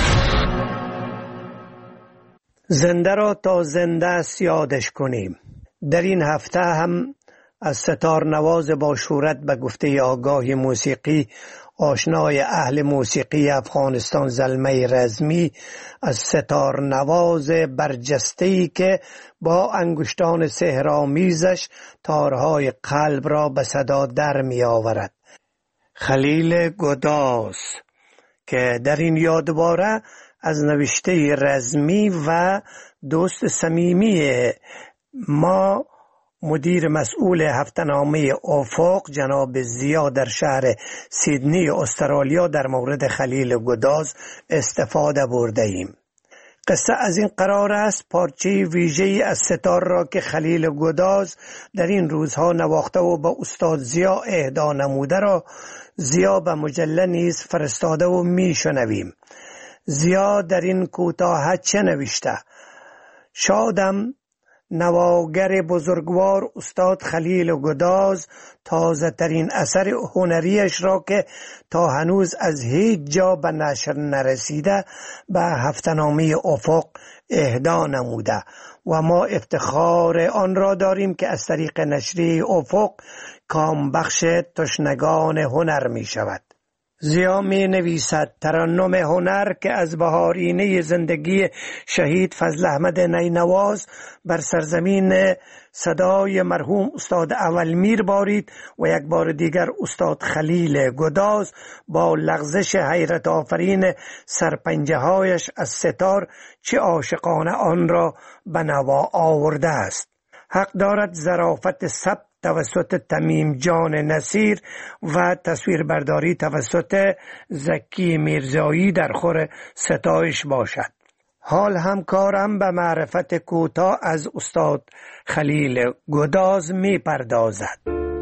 زنده را تا زنده است یادش کنیم. در این هفته هم از ستار نواز با شهرت به گفته آگاهی موسیقی آشنای اهل موسیقی افغانستان زلمه رزمی از ستار نواز برجسته‌ای که با انگشتان سحرآمیزش تارهای قلب را به صدا در می آورد. خلیل گداز که در این یادباره از نوشته رزمی و دوست صمیمی ما مدیر مسئول هفته‌نامه افق جناب زیا در شهر سیدنی استرالیا در مورد خلیل گداز استفاده برده ایم. قصه از این قرار است پارچه ویژه‌ای از ستار را که خلیل گداز در این روزها نواخته و به استاد زیا اهدا نموده را زیا به مجله نیز فرستاده و می شنویم. زیا در این کوتاه چه نوشته؟ شادم نواگر بزرگوار استاد خلیل گداز تازه ترین اثر هنریش را که تا هنوز از هیچ جا به نشر نرسیده به هفته‌نامه افق اهدا نموده و ما افتخار آن را داریم که از طریق نشریه افق کامبخش تشنگان هنر می شود. زیا می نویسد ترنم هنر که از بهارینه زندگی شهید فضل احمد نینواز بر سرزمین صدای مرحوم استاد اولمیر بارید و یک بار دیگر استاد خلیل گداز با لغزش حیرت آفرین سرپنجه هایش از ستار چه عاشقانه آن را به نوا آورده است. حق دارد ظرافت ثبت توسط تمیم جان نصیر و تصویربرداری توسط زکی میرزایی در خور ستایش باشد. حال هم کارم به معرفت کوتاه از استاد خلیل گداز می پردازد.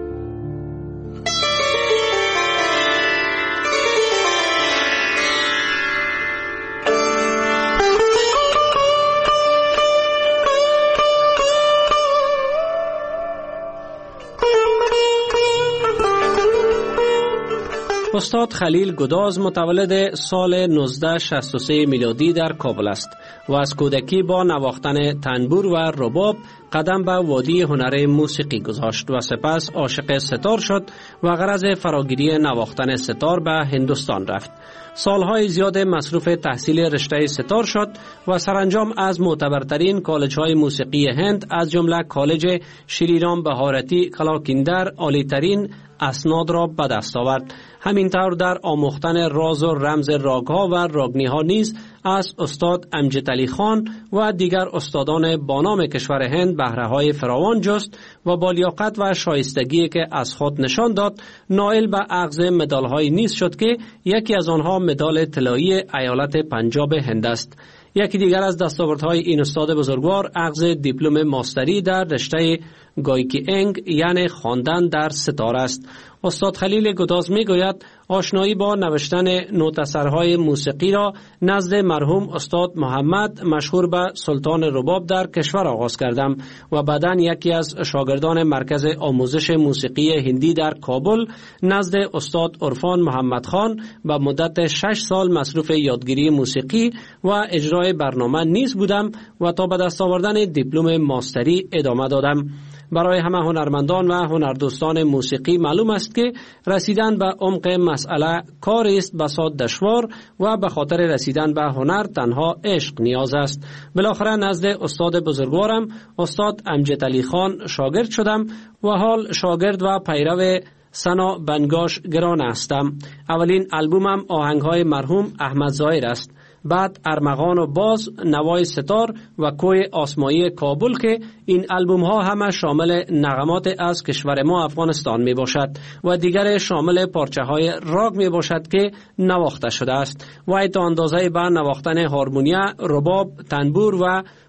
استاد خلیل گداز متولد سال نوزده شصت و سه میلادی در کابل است و از کودکی با نواختن تنبور و رباب قدم به وادی هنر موسیقی گذاشت و سپس عاشق ستار شد و غرض فراگیری نواختن ستار به هندوستان رفت. سالهای زیاد مصروف تحصیل رشته ستار شد و سرانجام از معتبرترین کالج‌های موسیقی هند از جمله کالج شریرام بهارتی کلاکیندر عالی‌ترین اسناد را به دست آورد. همینطور در آموختن راز و رمز راگ‌ها و راگنی‌ها نیز از استاد امجد علی خان و دیگر استادان بانام کشور هند بهره‌های فراوان جست و با لیاقت و شایستگی که از خود نشان داد نائل به اخذ مدال‌های نیز شد که یکی از آنها مدال طلایی ایالت پنجاب هند است. یکی دیگر از دستاوردهای این استاد بزرگوار اخذ دیپلم ماستری در رشته گایکی انگ یعنی خواندن در ستار است. استاد خلیل گداز می گوید آشنایی با نوشتن نوت‌اثرهای موسیقی را نزد مرحوم استاد محمد مشهور به سلطان رباب در کشور آغاز کردم و بعداً یکی از شاگردان مرکز آموزش موسیقی هندی در کابل نزد استاد عرفان محمد خان به مدت شش سال مصروف یادگیری موسیقی و اجرای برنامه نیز بودم و تا به دست آوردن دیپلم ماستری ادامه دادم. برای همه هنرمندان و هنردوستان موسیقی معلوم است که رسیدن به عمق مسئله کاری است بسیار دشوار و به خاطر رسیدن به هنر تنها عشق نیاز است. بالاخره نزد استاد بزرگوارم استاد امجد علی خان شاگرد شدم و حال شاگرد و پیرو سنا بنگاش گران هستم. اولین البومم آهنگ‌های مرحوم احمد ظاهر است. بعد ارمغان و باز، نوای ستار و کوی آسمایی کابل که این البوم ها همه شامل نغمات از کشور ما افغانستان می باشد و دیگر شامل پارچه های راگ می باشد که نواخته شده است و تا اندازه به نواختن هارمونیا، رباب، تنبور و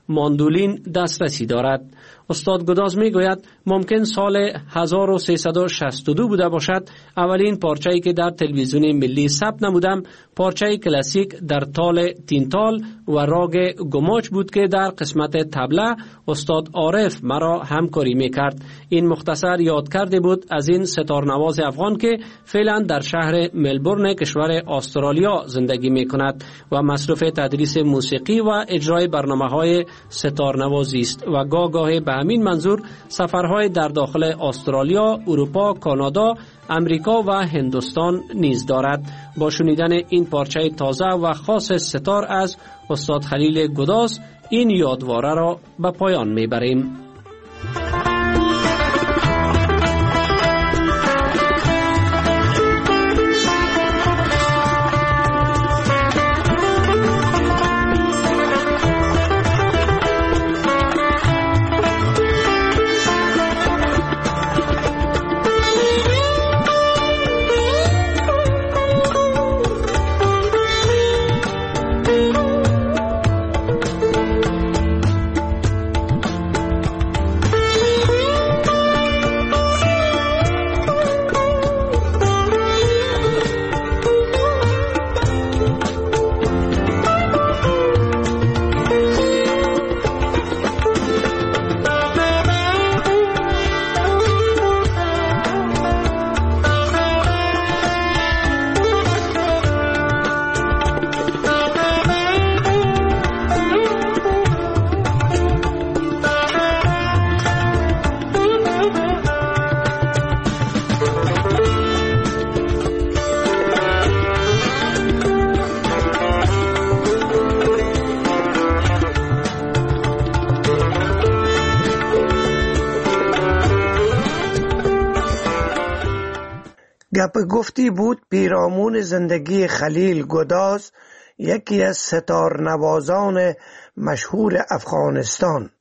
ماندولین دسترسی دارد. استاد گداز می گوید ممکن سال هزار و سیصد و شصت و دو بوده باشد اولین پارچه‌ای که در تلویزیون ملی ثبت نمودم پارچه کلاسیک در تال تینتال و راگ گماچ بود که در قسمت طبله استاد عارف مرا همکاری می کرد. این مختصر یاد کرده بود از این ستارنواز افغان که فعلا در شهر ملبورن کشور استرالیا زندگی می کند و مصروف تدریس موسیقی و اجرای برنامه‌های ستارنوازی است و گاه گاه به همین منظور سفرهای در داخل استرالیا، اروپا، کانادا، امریکا و هندوستان نیز دارد. با شنیدن این پارچه تازه و خاص ستار از استاد خلیل گداز این یادواره را به پایان میبریم. گپ گفتی بود پیرامون زندگی خلیل گداز، یکی از ستار نوازان مشهور افغانستان.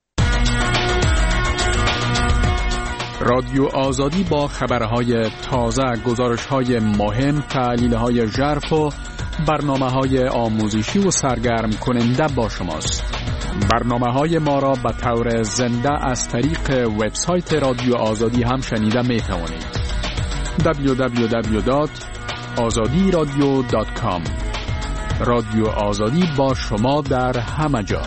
رادیو آزادی با خبرهای تازه، گزارشهای مهم، تحلیلهای ژرف و برنامه‌های آموزشی و سرگرم کننده با شماست. برنامه‌های ما را به طور زنده از طریق وبسایت رادیو آزادی هم شنیده می توانید. دبلیو دبلیو دبلیو دات آزادی رادیو دات کام. رادیو آزادی با شما در همه جا.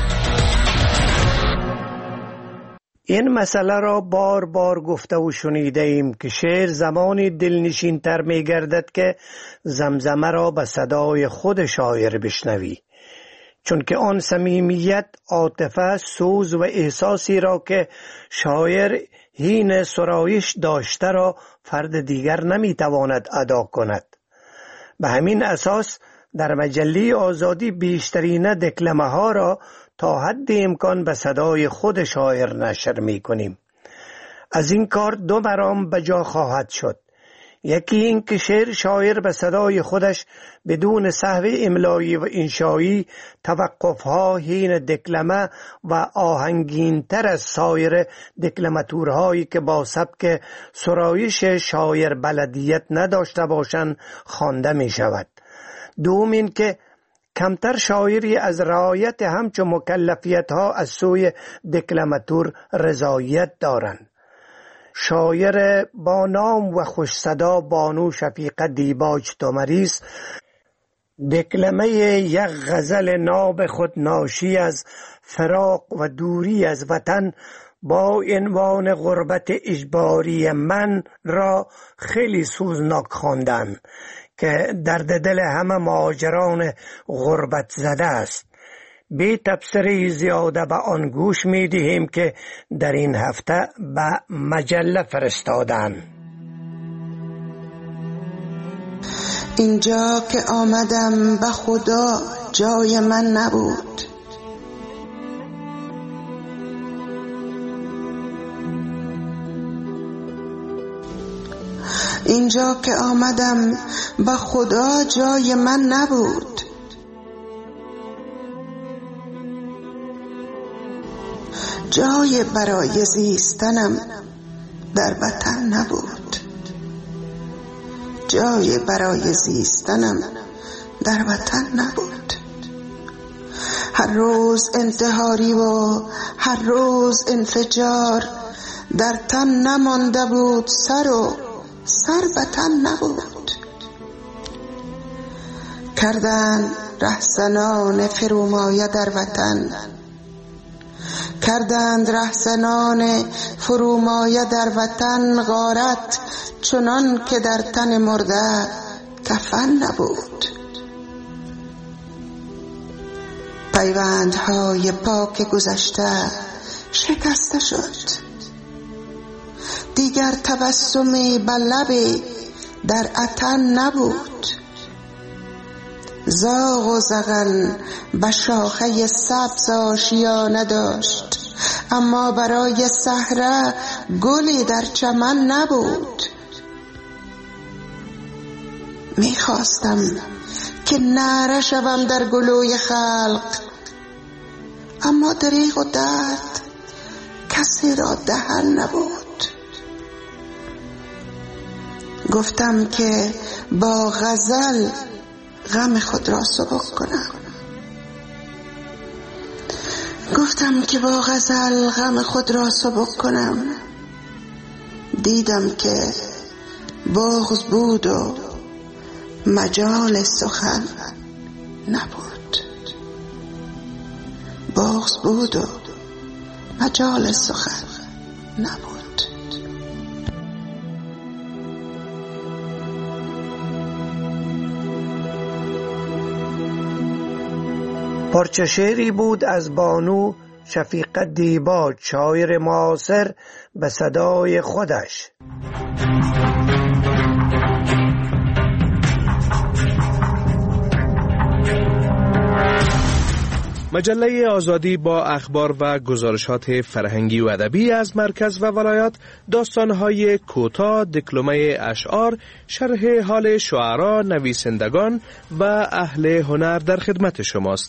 این مسئله را بار بار گفته و شنیده ایم که شعر زمانی دلنشین تر می گردد که زمزمه را به صدای خود شاعر بشنوی، چون که آن صمیمیت، عاطفه، سوز و احساسی را که شاعر هین سرایش داشته را فرد دیگر نمی تواند ادا کند. به همین اساس در مجله آزادی بیشترین دکلمه ها را تا حد امکان به صدای خود شاعر نشر می کنیم. از این کار دو مرام به جا خواهد شد. یکی این که شعر شاعر به صدای خودش بدون سهو املایی و انشایی توقفها هین دکلمه و آهنگین تر از سایر دکلماتورهایی که با سبک سرایش شاعر بلدیت نداشته باشند خوانده می شود. دوم این که کمتر شاعری از رعایت همچو مکلفیت ها از سوی دکلماتور رضایت دارند. شاعر با نام و خوش صدا بانو شفیقه دیباج تومریز دکلمه یک غزل ناب خود ناشی از فراق و دوری از وطن با عنوان غربت اجباری من را خیلی سوزناک خواندند که درد دل همه مهاجران غربت زده است. بی تبصره زیاده به آن گوش می دهیم که در این هفته به مجله فرستادن. اینجا که آمدم به خدا جای من نبود، اینجا که آمدم به خدا جای من نبود، جای برای زیستنم در وطن نبود، جای برای زیستنم در وطن نبود. هر روز انتحاری و هر روز انفجار، در تن نمانده بود سر و سر به تن نبود. کردند رهزنان فرومایه در وطن، کردند رهزنان فرومایه در وطن غارت، چنان که در تن مرده کفن نبود. پیوندهای پاک گذشته شکسته شد، دیگر تبسمی بر لب در اتن نبود. زاغ و زغن به شاخه سبز آشیانه داشت، اما برای صحرا گلی در چمن نبود. میخواستم که نعره شوم در گلوی خلق، اما دریغ و درد کسی را دهن نبود. گفتم که با غزل غم خود را سبک کنم، گفتم که با غزل غم خود را سبک کنم. دیدم که بغض بود و مجال سخن نبود. بغض بود و مجال سخن نبود. پارچه شعری بود از بانو شفیقه دیباج، شاعر معاصر، به صدای خودش. مجله آزادی با اخبار و گزارشات فرهنگی و ادبی از مرکز و ولایات، داستان‌های کوتاه، دکلمه اشعار، شرح حال شعرا، نویسندگان و اهل هنر در خدمت شماست.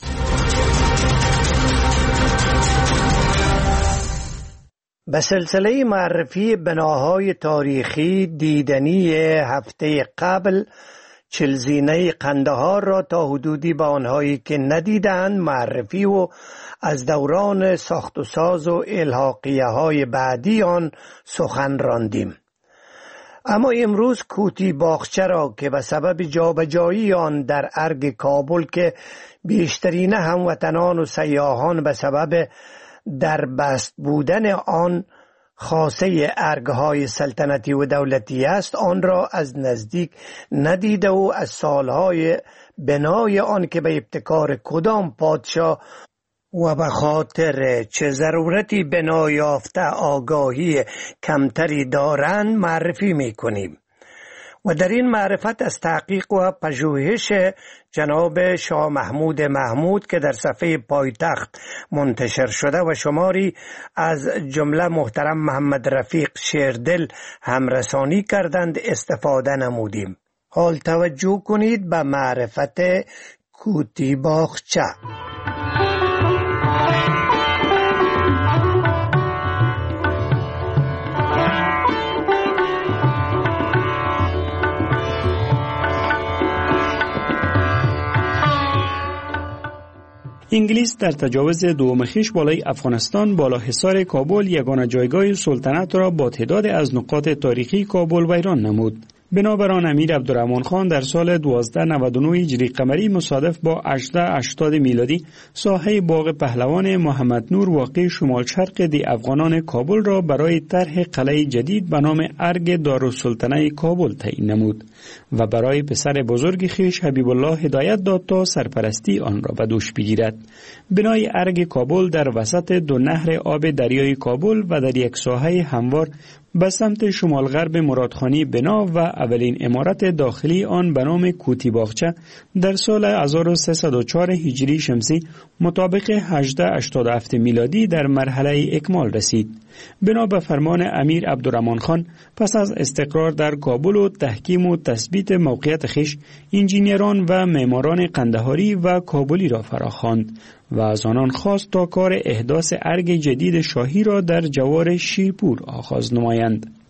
به سلسله معرفی بناهای تاریخی دیدنی هفته قبل، چلزینه قندهار را تا حدودی به آنهایی که ندیدند معرفی و از دوران ساخت و ساز و الحاقیه های بعدی آن سخن راندیم. اما امروز کوتی باغچه را که به سبب جابجایی آن در ارگ کابل که بیشترین هموطنان و سیاحان به سبب دربست بودن آن خاصه ارگهای سلطنتی و دولتی است، آن را از نزدیک ندیده و از سالهای بنای آن که به ابتکار کدام پادشاه و به خاطر چه ضرورتی بنا یافته آگاهی کمتری دارند معرفی می کنیم. و در این معرفت از تحقیق و پژوهش جناب شاه محمود محمود که در صفحه پایتخت منتشر شده و شماری از جمله محترم محمد رفیق شیردل همرسانی کردند استفاده نمودیم. حال توجه کنید به معرفت کوتی باغچه. انگلیس در تجاوز دوم خویش بالای افغانستان بالا حصار کابل یگانه جایگاه سلطنت را با تعداد از نقاط تاریخی کابل ویران نمود. بنابراین امیر عبدالرحمن خان در سال دوازده نود و نه هجری قمری مصادف با هجده هشتاد میلادی ساحه باغ پهلوان محمد نور واقع شمال شرق دی افغانان کابل را برای طرح قلعه جدید به نام ارگ دارالسلطنه کابل تعیین نمود و برای پسر بزرگ خویش حبیب الله هدایت داد تا سرپرستی آن را به دوش بگیرد. بنای ارگ کابل در وسط دو نهر آب دریای کابل و در یک ساحه هموار به سمت شمال غرب مرادخانی بنا و اولین عمارت داخلی آن به نام کوتی باغچه در سال هزار و سیصد و چهار هجری شمسی مطابق هجده هشتاد و هفت میلادی در مرحله اکمال رسید. بنا به فرمان امیر عبدالرحمن خان پس از استقرار در کابل و تحکیم و تثبیت موقعیت خویش، انجینیران و معماران قندهاری و کابلی را فراخواند و از آنان خواست تا کار احداث ارگ جدید شاهی را در جوار شیرپور آغاز نمایند.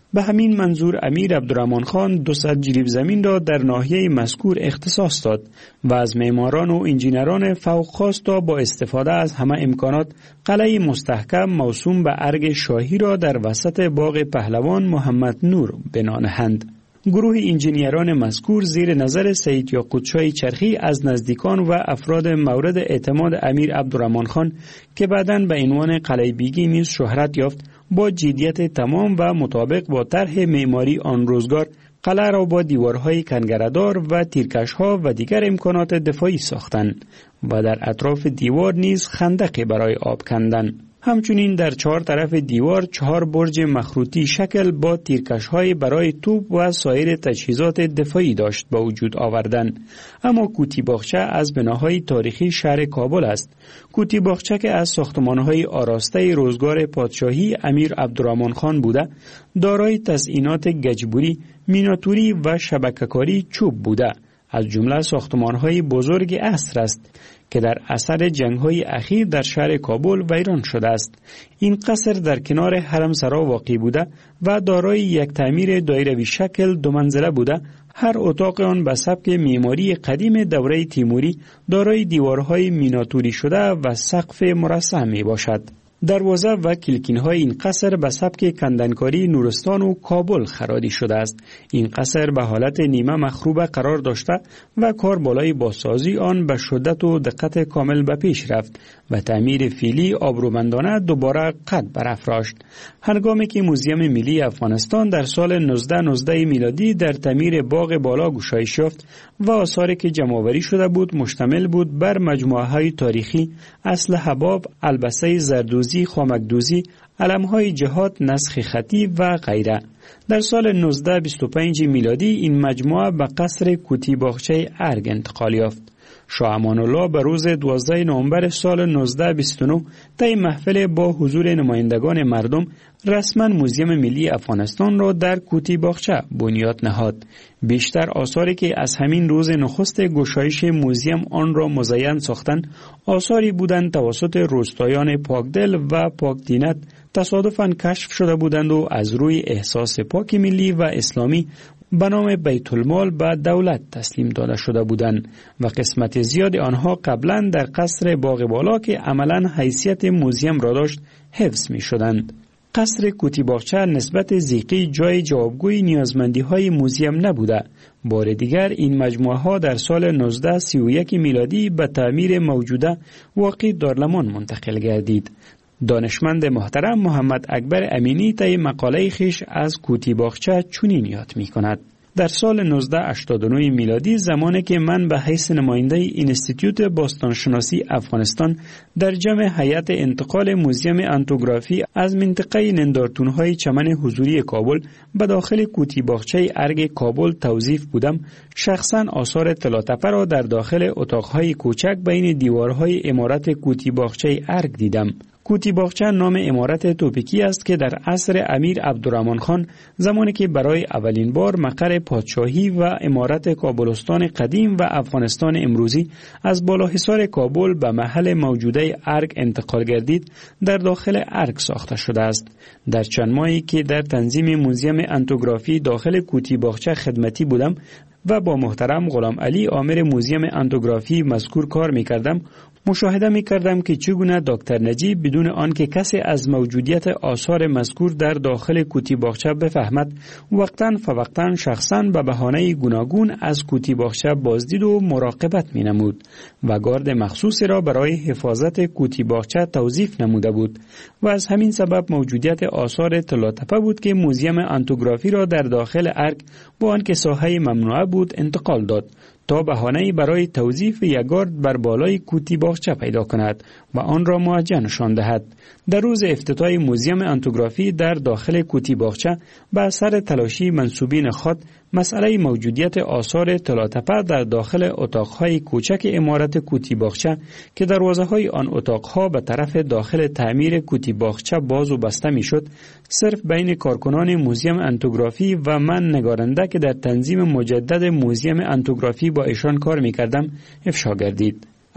به همین منظور امیر عبدالرحمن خان دویست جریب زمین را در ناحیه مذکور اختصاص داد و از معماران و انجینران فوق خواست تا با استفاده از همه امکانات قلعه مستحکم موسوم به ارگ شاهی را در وسط باغ پهلوان محمد نور بنا نهند. گروه انجینیران مذکور زیر نظر سید یاقوت‌شاه چرخی از نزدیکان و افراد مورد اعتماد امیر عبدالرحمن خان که بعداً به عنوان قلعه بیگی نیز شهرت یافت، با جدیت تمام و مطابق با طرح معماری آن روزگار قلعه را با دیوارهای کنگره‌دار و تیرکش‌ها و دیگر امکانات دفاعی ساختند و در اطراف دیوار نیز خندقی برای آب کندند. همچنین در چهار طرف دیوار چهار برج مخروطی شکل با تیرکش‌های برای توپ و سایر تجهیزات دفاعی داشت با وجود آوردن. اما کوتی باغچه از بناهای تاریخی شهر کابل است. کوتی باغچه که از ساختمان‌های آراسته روزگار پادشاهی امیر عبدالرحمن خان بوده، دارای تزئینات گچبری، میناتوری و شبکه‌کاری چوب بوده. از جمله ساختمان‌های بزرگ عصر است که در اثر جنگ‌های اخیر در شهر کابل ویران شده است. این قصر در کنار حرم سرا واقع بوده و دارای یک تعمیر دایروی شکل دو منزله بوده. هر اتاق آن به سبک معماری قدیم دوره تیموری دارای دیوارهای میناتوری شده و سقف مرصع می باشد. دروازه و کلکین‌های این قصر به سبک کندنکاری نورستان و کابل خرادی شده است. این قصر به حالت نیمه مخروبه قرار داشته و کار بالای بازسازی آن به شدت و دقت کامل به پیش رفت و تعمیر فعلی آبرومندانه دوباره قد برافراشت. هنگامی که موزیم ملی افغانستان در سال نوزده نوزده میلادی در تعمیر باغ بالا گشایش یافت و آثاری که جمع‌آوری شده بود مشتمل بود بر مجموعه‌های تاریخی، اسلحه باب، البسه زردوزی، خامکدوزی، علم‌های جهاد، نسخ خطی و غیره. در سال نوزده بیست و پنج میلادی این مجموعه به قصر کوتی باغچه ارگ انتقال یافت. شاه امان الله به روز دوازده نوامبر سال نوزده بیست و نه طی محفل با حضور نمایندگان مردم رسما موزیم ملی افغانستان را در کوتی باغچه بنیاد نهاد. بیشتر آثاری که از همین روز نخست گشایش موزیم آن را مزین ساختند آثاری بودند توسط روستایان پاکدل و پاکدینت تصادفاً کشف شده بودند و از روی احساس پاک ملی و اسلامی به نام بیت المال به دولت تسلیم داده شده بودند و قسمت زیاد آنها قبلا در قصر باغ بالا که عملاً حیثیت موزیم را داشت حفظ می شدند. قصر کوتی باغچه نسبت زیقی جای جوابگوی نیازمندی های موزیم نبوده. بار دیگر این مجموعه ها در سال نوزده سی و یک میلادی به تعمیر موجوده واقع دارلمان منتقل گردید. دانشمند محترم محمد اکبر امینی طی مقاله خیش از کوتی باغچه چنین یاد می کند. در سال نوزده هشتاد و نه میلادی زمانی که من به حیث نماینده اینستیتوت باستانشناسی افغانستان در جمع هیئت انتقال موزیم انتوگرافی از منطقه نندارتون‌های چمن حضوری کابل به داخل کوتی باغچه ارگ کابل توظیف بودم، شخصا آثار طلاتپه را در داخل اتاق‌های کوچک بین دیوارهای عمارت کوتی باغچه ارگ دیدم. کوتی باغچه نام عمارت توپیکی است که در عصر امیر عبدالرحمن خان زمانی که برای اولین بار مقر پادشاهی و عمارت کابلستان قدیم و افغانستان امروزی از بالاحصار کابل به محل موجوده ارگ انتقال گردید در داخل ارگ ساخته شده است. در چند ماهی که در تنظیم موزیم انتوگرافی داخل کوتی باغچه خدمتی بودم و با محترم غلام علی عامر موزیم انتوگرافی مذکور کار می کردم، مشاهده می کردم که چگونه دکتر نجیب بدون آنکه کسی از موجودیت آثار مذکور در داخل کوتی باغچه بفهمد وقتاً فوقتاً شخصاً به بهانه گوناگون از کوتی باغچه بازدید و مراقبت می نمود و گارد مخصوصی را برای حفاظت کوتی باغچه توظیف نموده بود و از همین سبب موجودیت آثار طلاتپه بود که موزیم انتوگرافی را در داخل ارگ با آنکه ساحه ممنوعه بود انتقال داد تا بهانه‌ای برای توظیف یک گارد بر بالای کوتی باغچه پیدا کند و آن را موجه نشان دهد. در روز افتتاح موزیم انتوگرافی در داخل کوتی باغچه به اثر تلاشی منسوبین خود مسئله موجودیت آثار طلاتپه در داخل اتاقهای کوچک عمارت کوتی باغچه که دروازه‌های آن اتاقها به طرف داخل تعمیر کوتی باغچه باز و بسته میشد، صرف بین کارکنان موزیم انتوگرافی و من نگارنده که در تنظیم مجدد موزیم انتوگرافی با ایشان کار میکردم افشا گردید.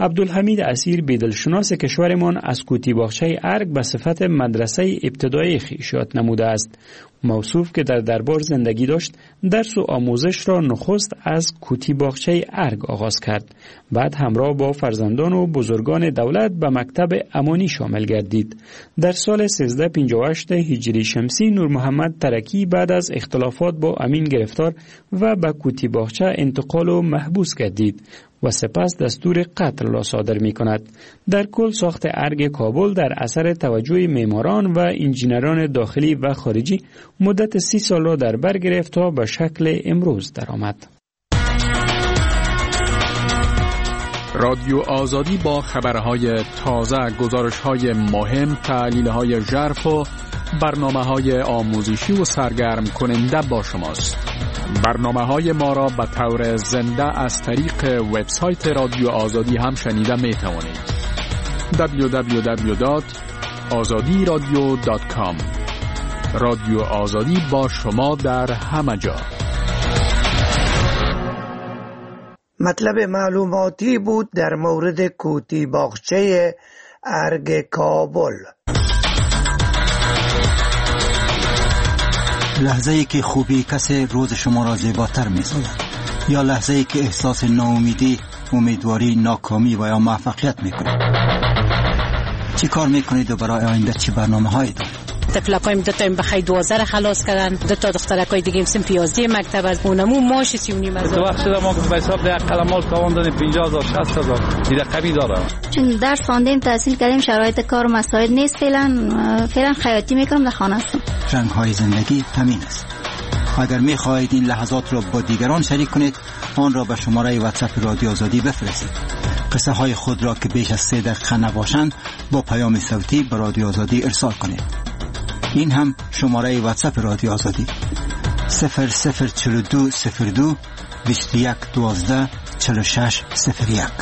عبدالحمید اسیر بیدلشناس کشورمان از کوتی باغچه ارگ به صفت مدرسه ابتدایی خویش یاد نموده است. موصوف که در دربار زندگی داشت، درس و آموزش را نخست از کوتی باغچه ارگ آغاز کرد. بعد همراه با فرزندان و بزرگان دولت به مکتب امانی شامل گردید. در سال سیزده پنجاه و هشت هجری شمسی نور محمد ترکی بعد از اختلافات با امین گرفتار و به کوتی باغچه انتقال و محبوس گردید و سپس دستور قتل را صادر می کند. در کل ساخت ارگ کابل در اثر توجه معماران و انجینران داخلی و خارجی مدت سی سال را در بر گرفت تا به شکل امروز درآمد. رادیو آزادی با خبرهای تازه، گزارش‌های مهم، تحلیل‌های ژرف و برنامه‌های آموزشی و سرگرم کننده با شماست. برنامه‌های ما را به طور زنده از طریق وبسایت رادیو آزادی هم شنیده می‌توانید. دبلیو دبلیو دبلیو دات آزادی رادیو دات کام. رادیو آزادی با شما در همه جا. مطلب معلوماتی بود در مورد کوتی باغچه ارگ کابل. لحظه ای که خوبی کسی روز شما را زیباتر می سازد، یا لحظه ای که احساس ناامیدی، امیدواری، ناکامی و یا موفقیت می کنید. چی کار می کنید و برای آینده چی برنامه هایی دارید؟ طفلکایم دو تا بخیر دوازده را خلاص کردن، دو تا دخترکای دیگه سن پیازده مکتب از اونمو ماش سی و نیم هزار. تو وقت شده ما به حساب ده قلمال کاوندن پنجاه هزار شصت هزار دیگه قبی داره. چون درس خواندیم تحصیل کردیم، شرایط کار و مساعد نیست، فعلا فعلا خیاطی میکنم در خانه هستم. رنگ های زندگی همین است. اگر می خواهید این لحظات را با دیگران شریک کنید، آن را به شماره واتساپ رادیو آزادی بفرستید. قصه های خود را که بیش از سه دقیقه نباشند با پیام صوتی به رادیو آزادی ارسال کنید. این هم شماره واتساپ رادیو آزادی صفر صفر چهل و دو صفر دو بیست و یک دوازده چهل و شش صفر یک.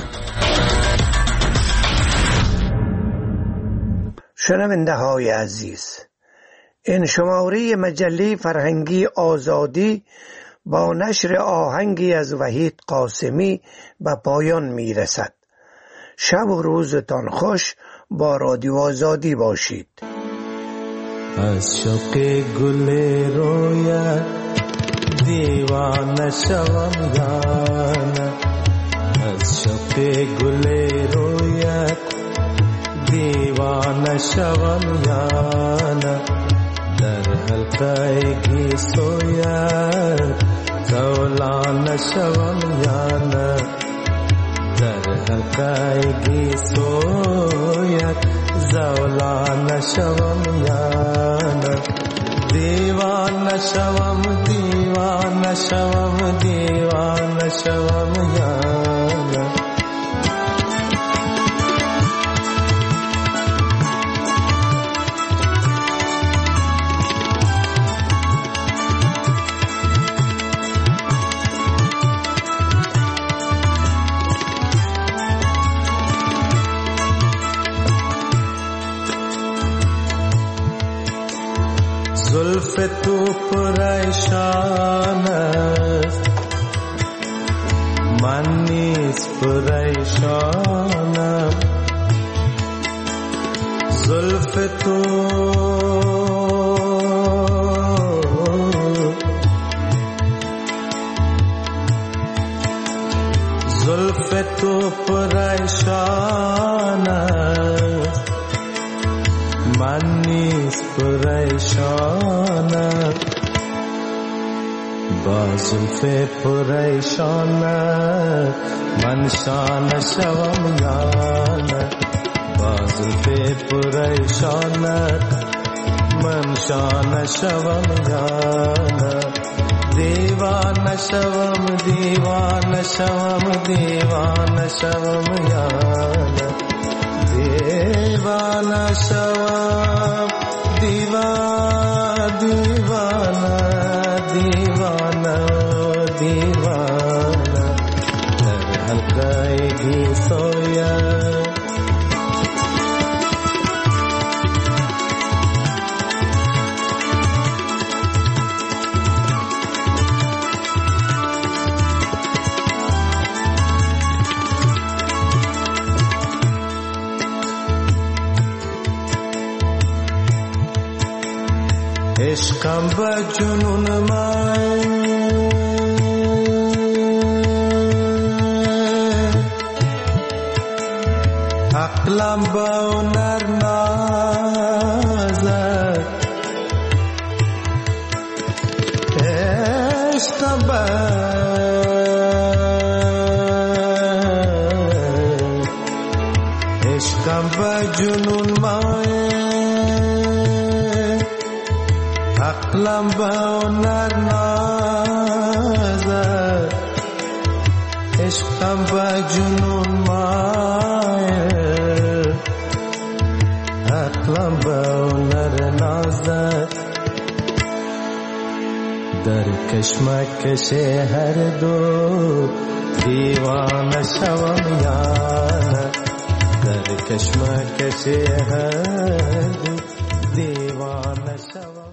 شنونده های عزیز، این شماره مجله فرهنگی آزادی با نشر آهنگی از وحید قاسمی به پایان می رسد. شب و روزتان خوش، با رادیو آزادی باشید. از شوق گل رویت دیوانه شوم یانه، از شوق گل رویت دیوانه شوم یانه، در حلقه گیسویت زولانه شوم یانه، در حلقه گیسویت زولانه شوم یانه، دیوانه شوم دیوانه شوم دیوانه شوم یانه. زلف تو پریشان است، من نیز پریشانم، زلف تو زلف تو پریشان است، من نیز پریشانم، با زلف پریشانم من شانه شوم یانه، با زلف پریشانم من شانه شوم یانه، دیوانه شوم دیوانه شوم دیوانه شوم یانه، دیوانه شوم دیوانه دیوانه دیوانه دیوانه، در حلقه گیسویت عشقم به جنون من عقلم به هنر نازد عشقم به عشقم به جنون من عقلم به هنر نازد عشقم به جنون من عقلم به هنر نازد در کشمکش هر دو دیوانه شوم یا نه در کشمکش هر دو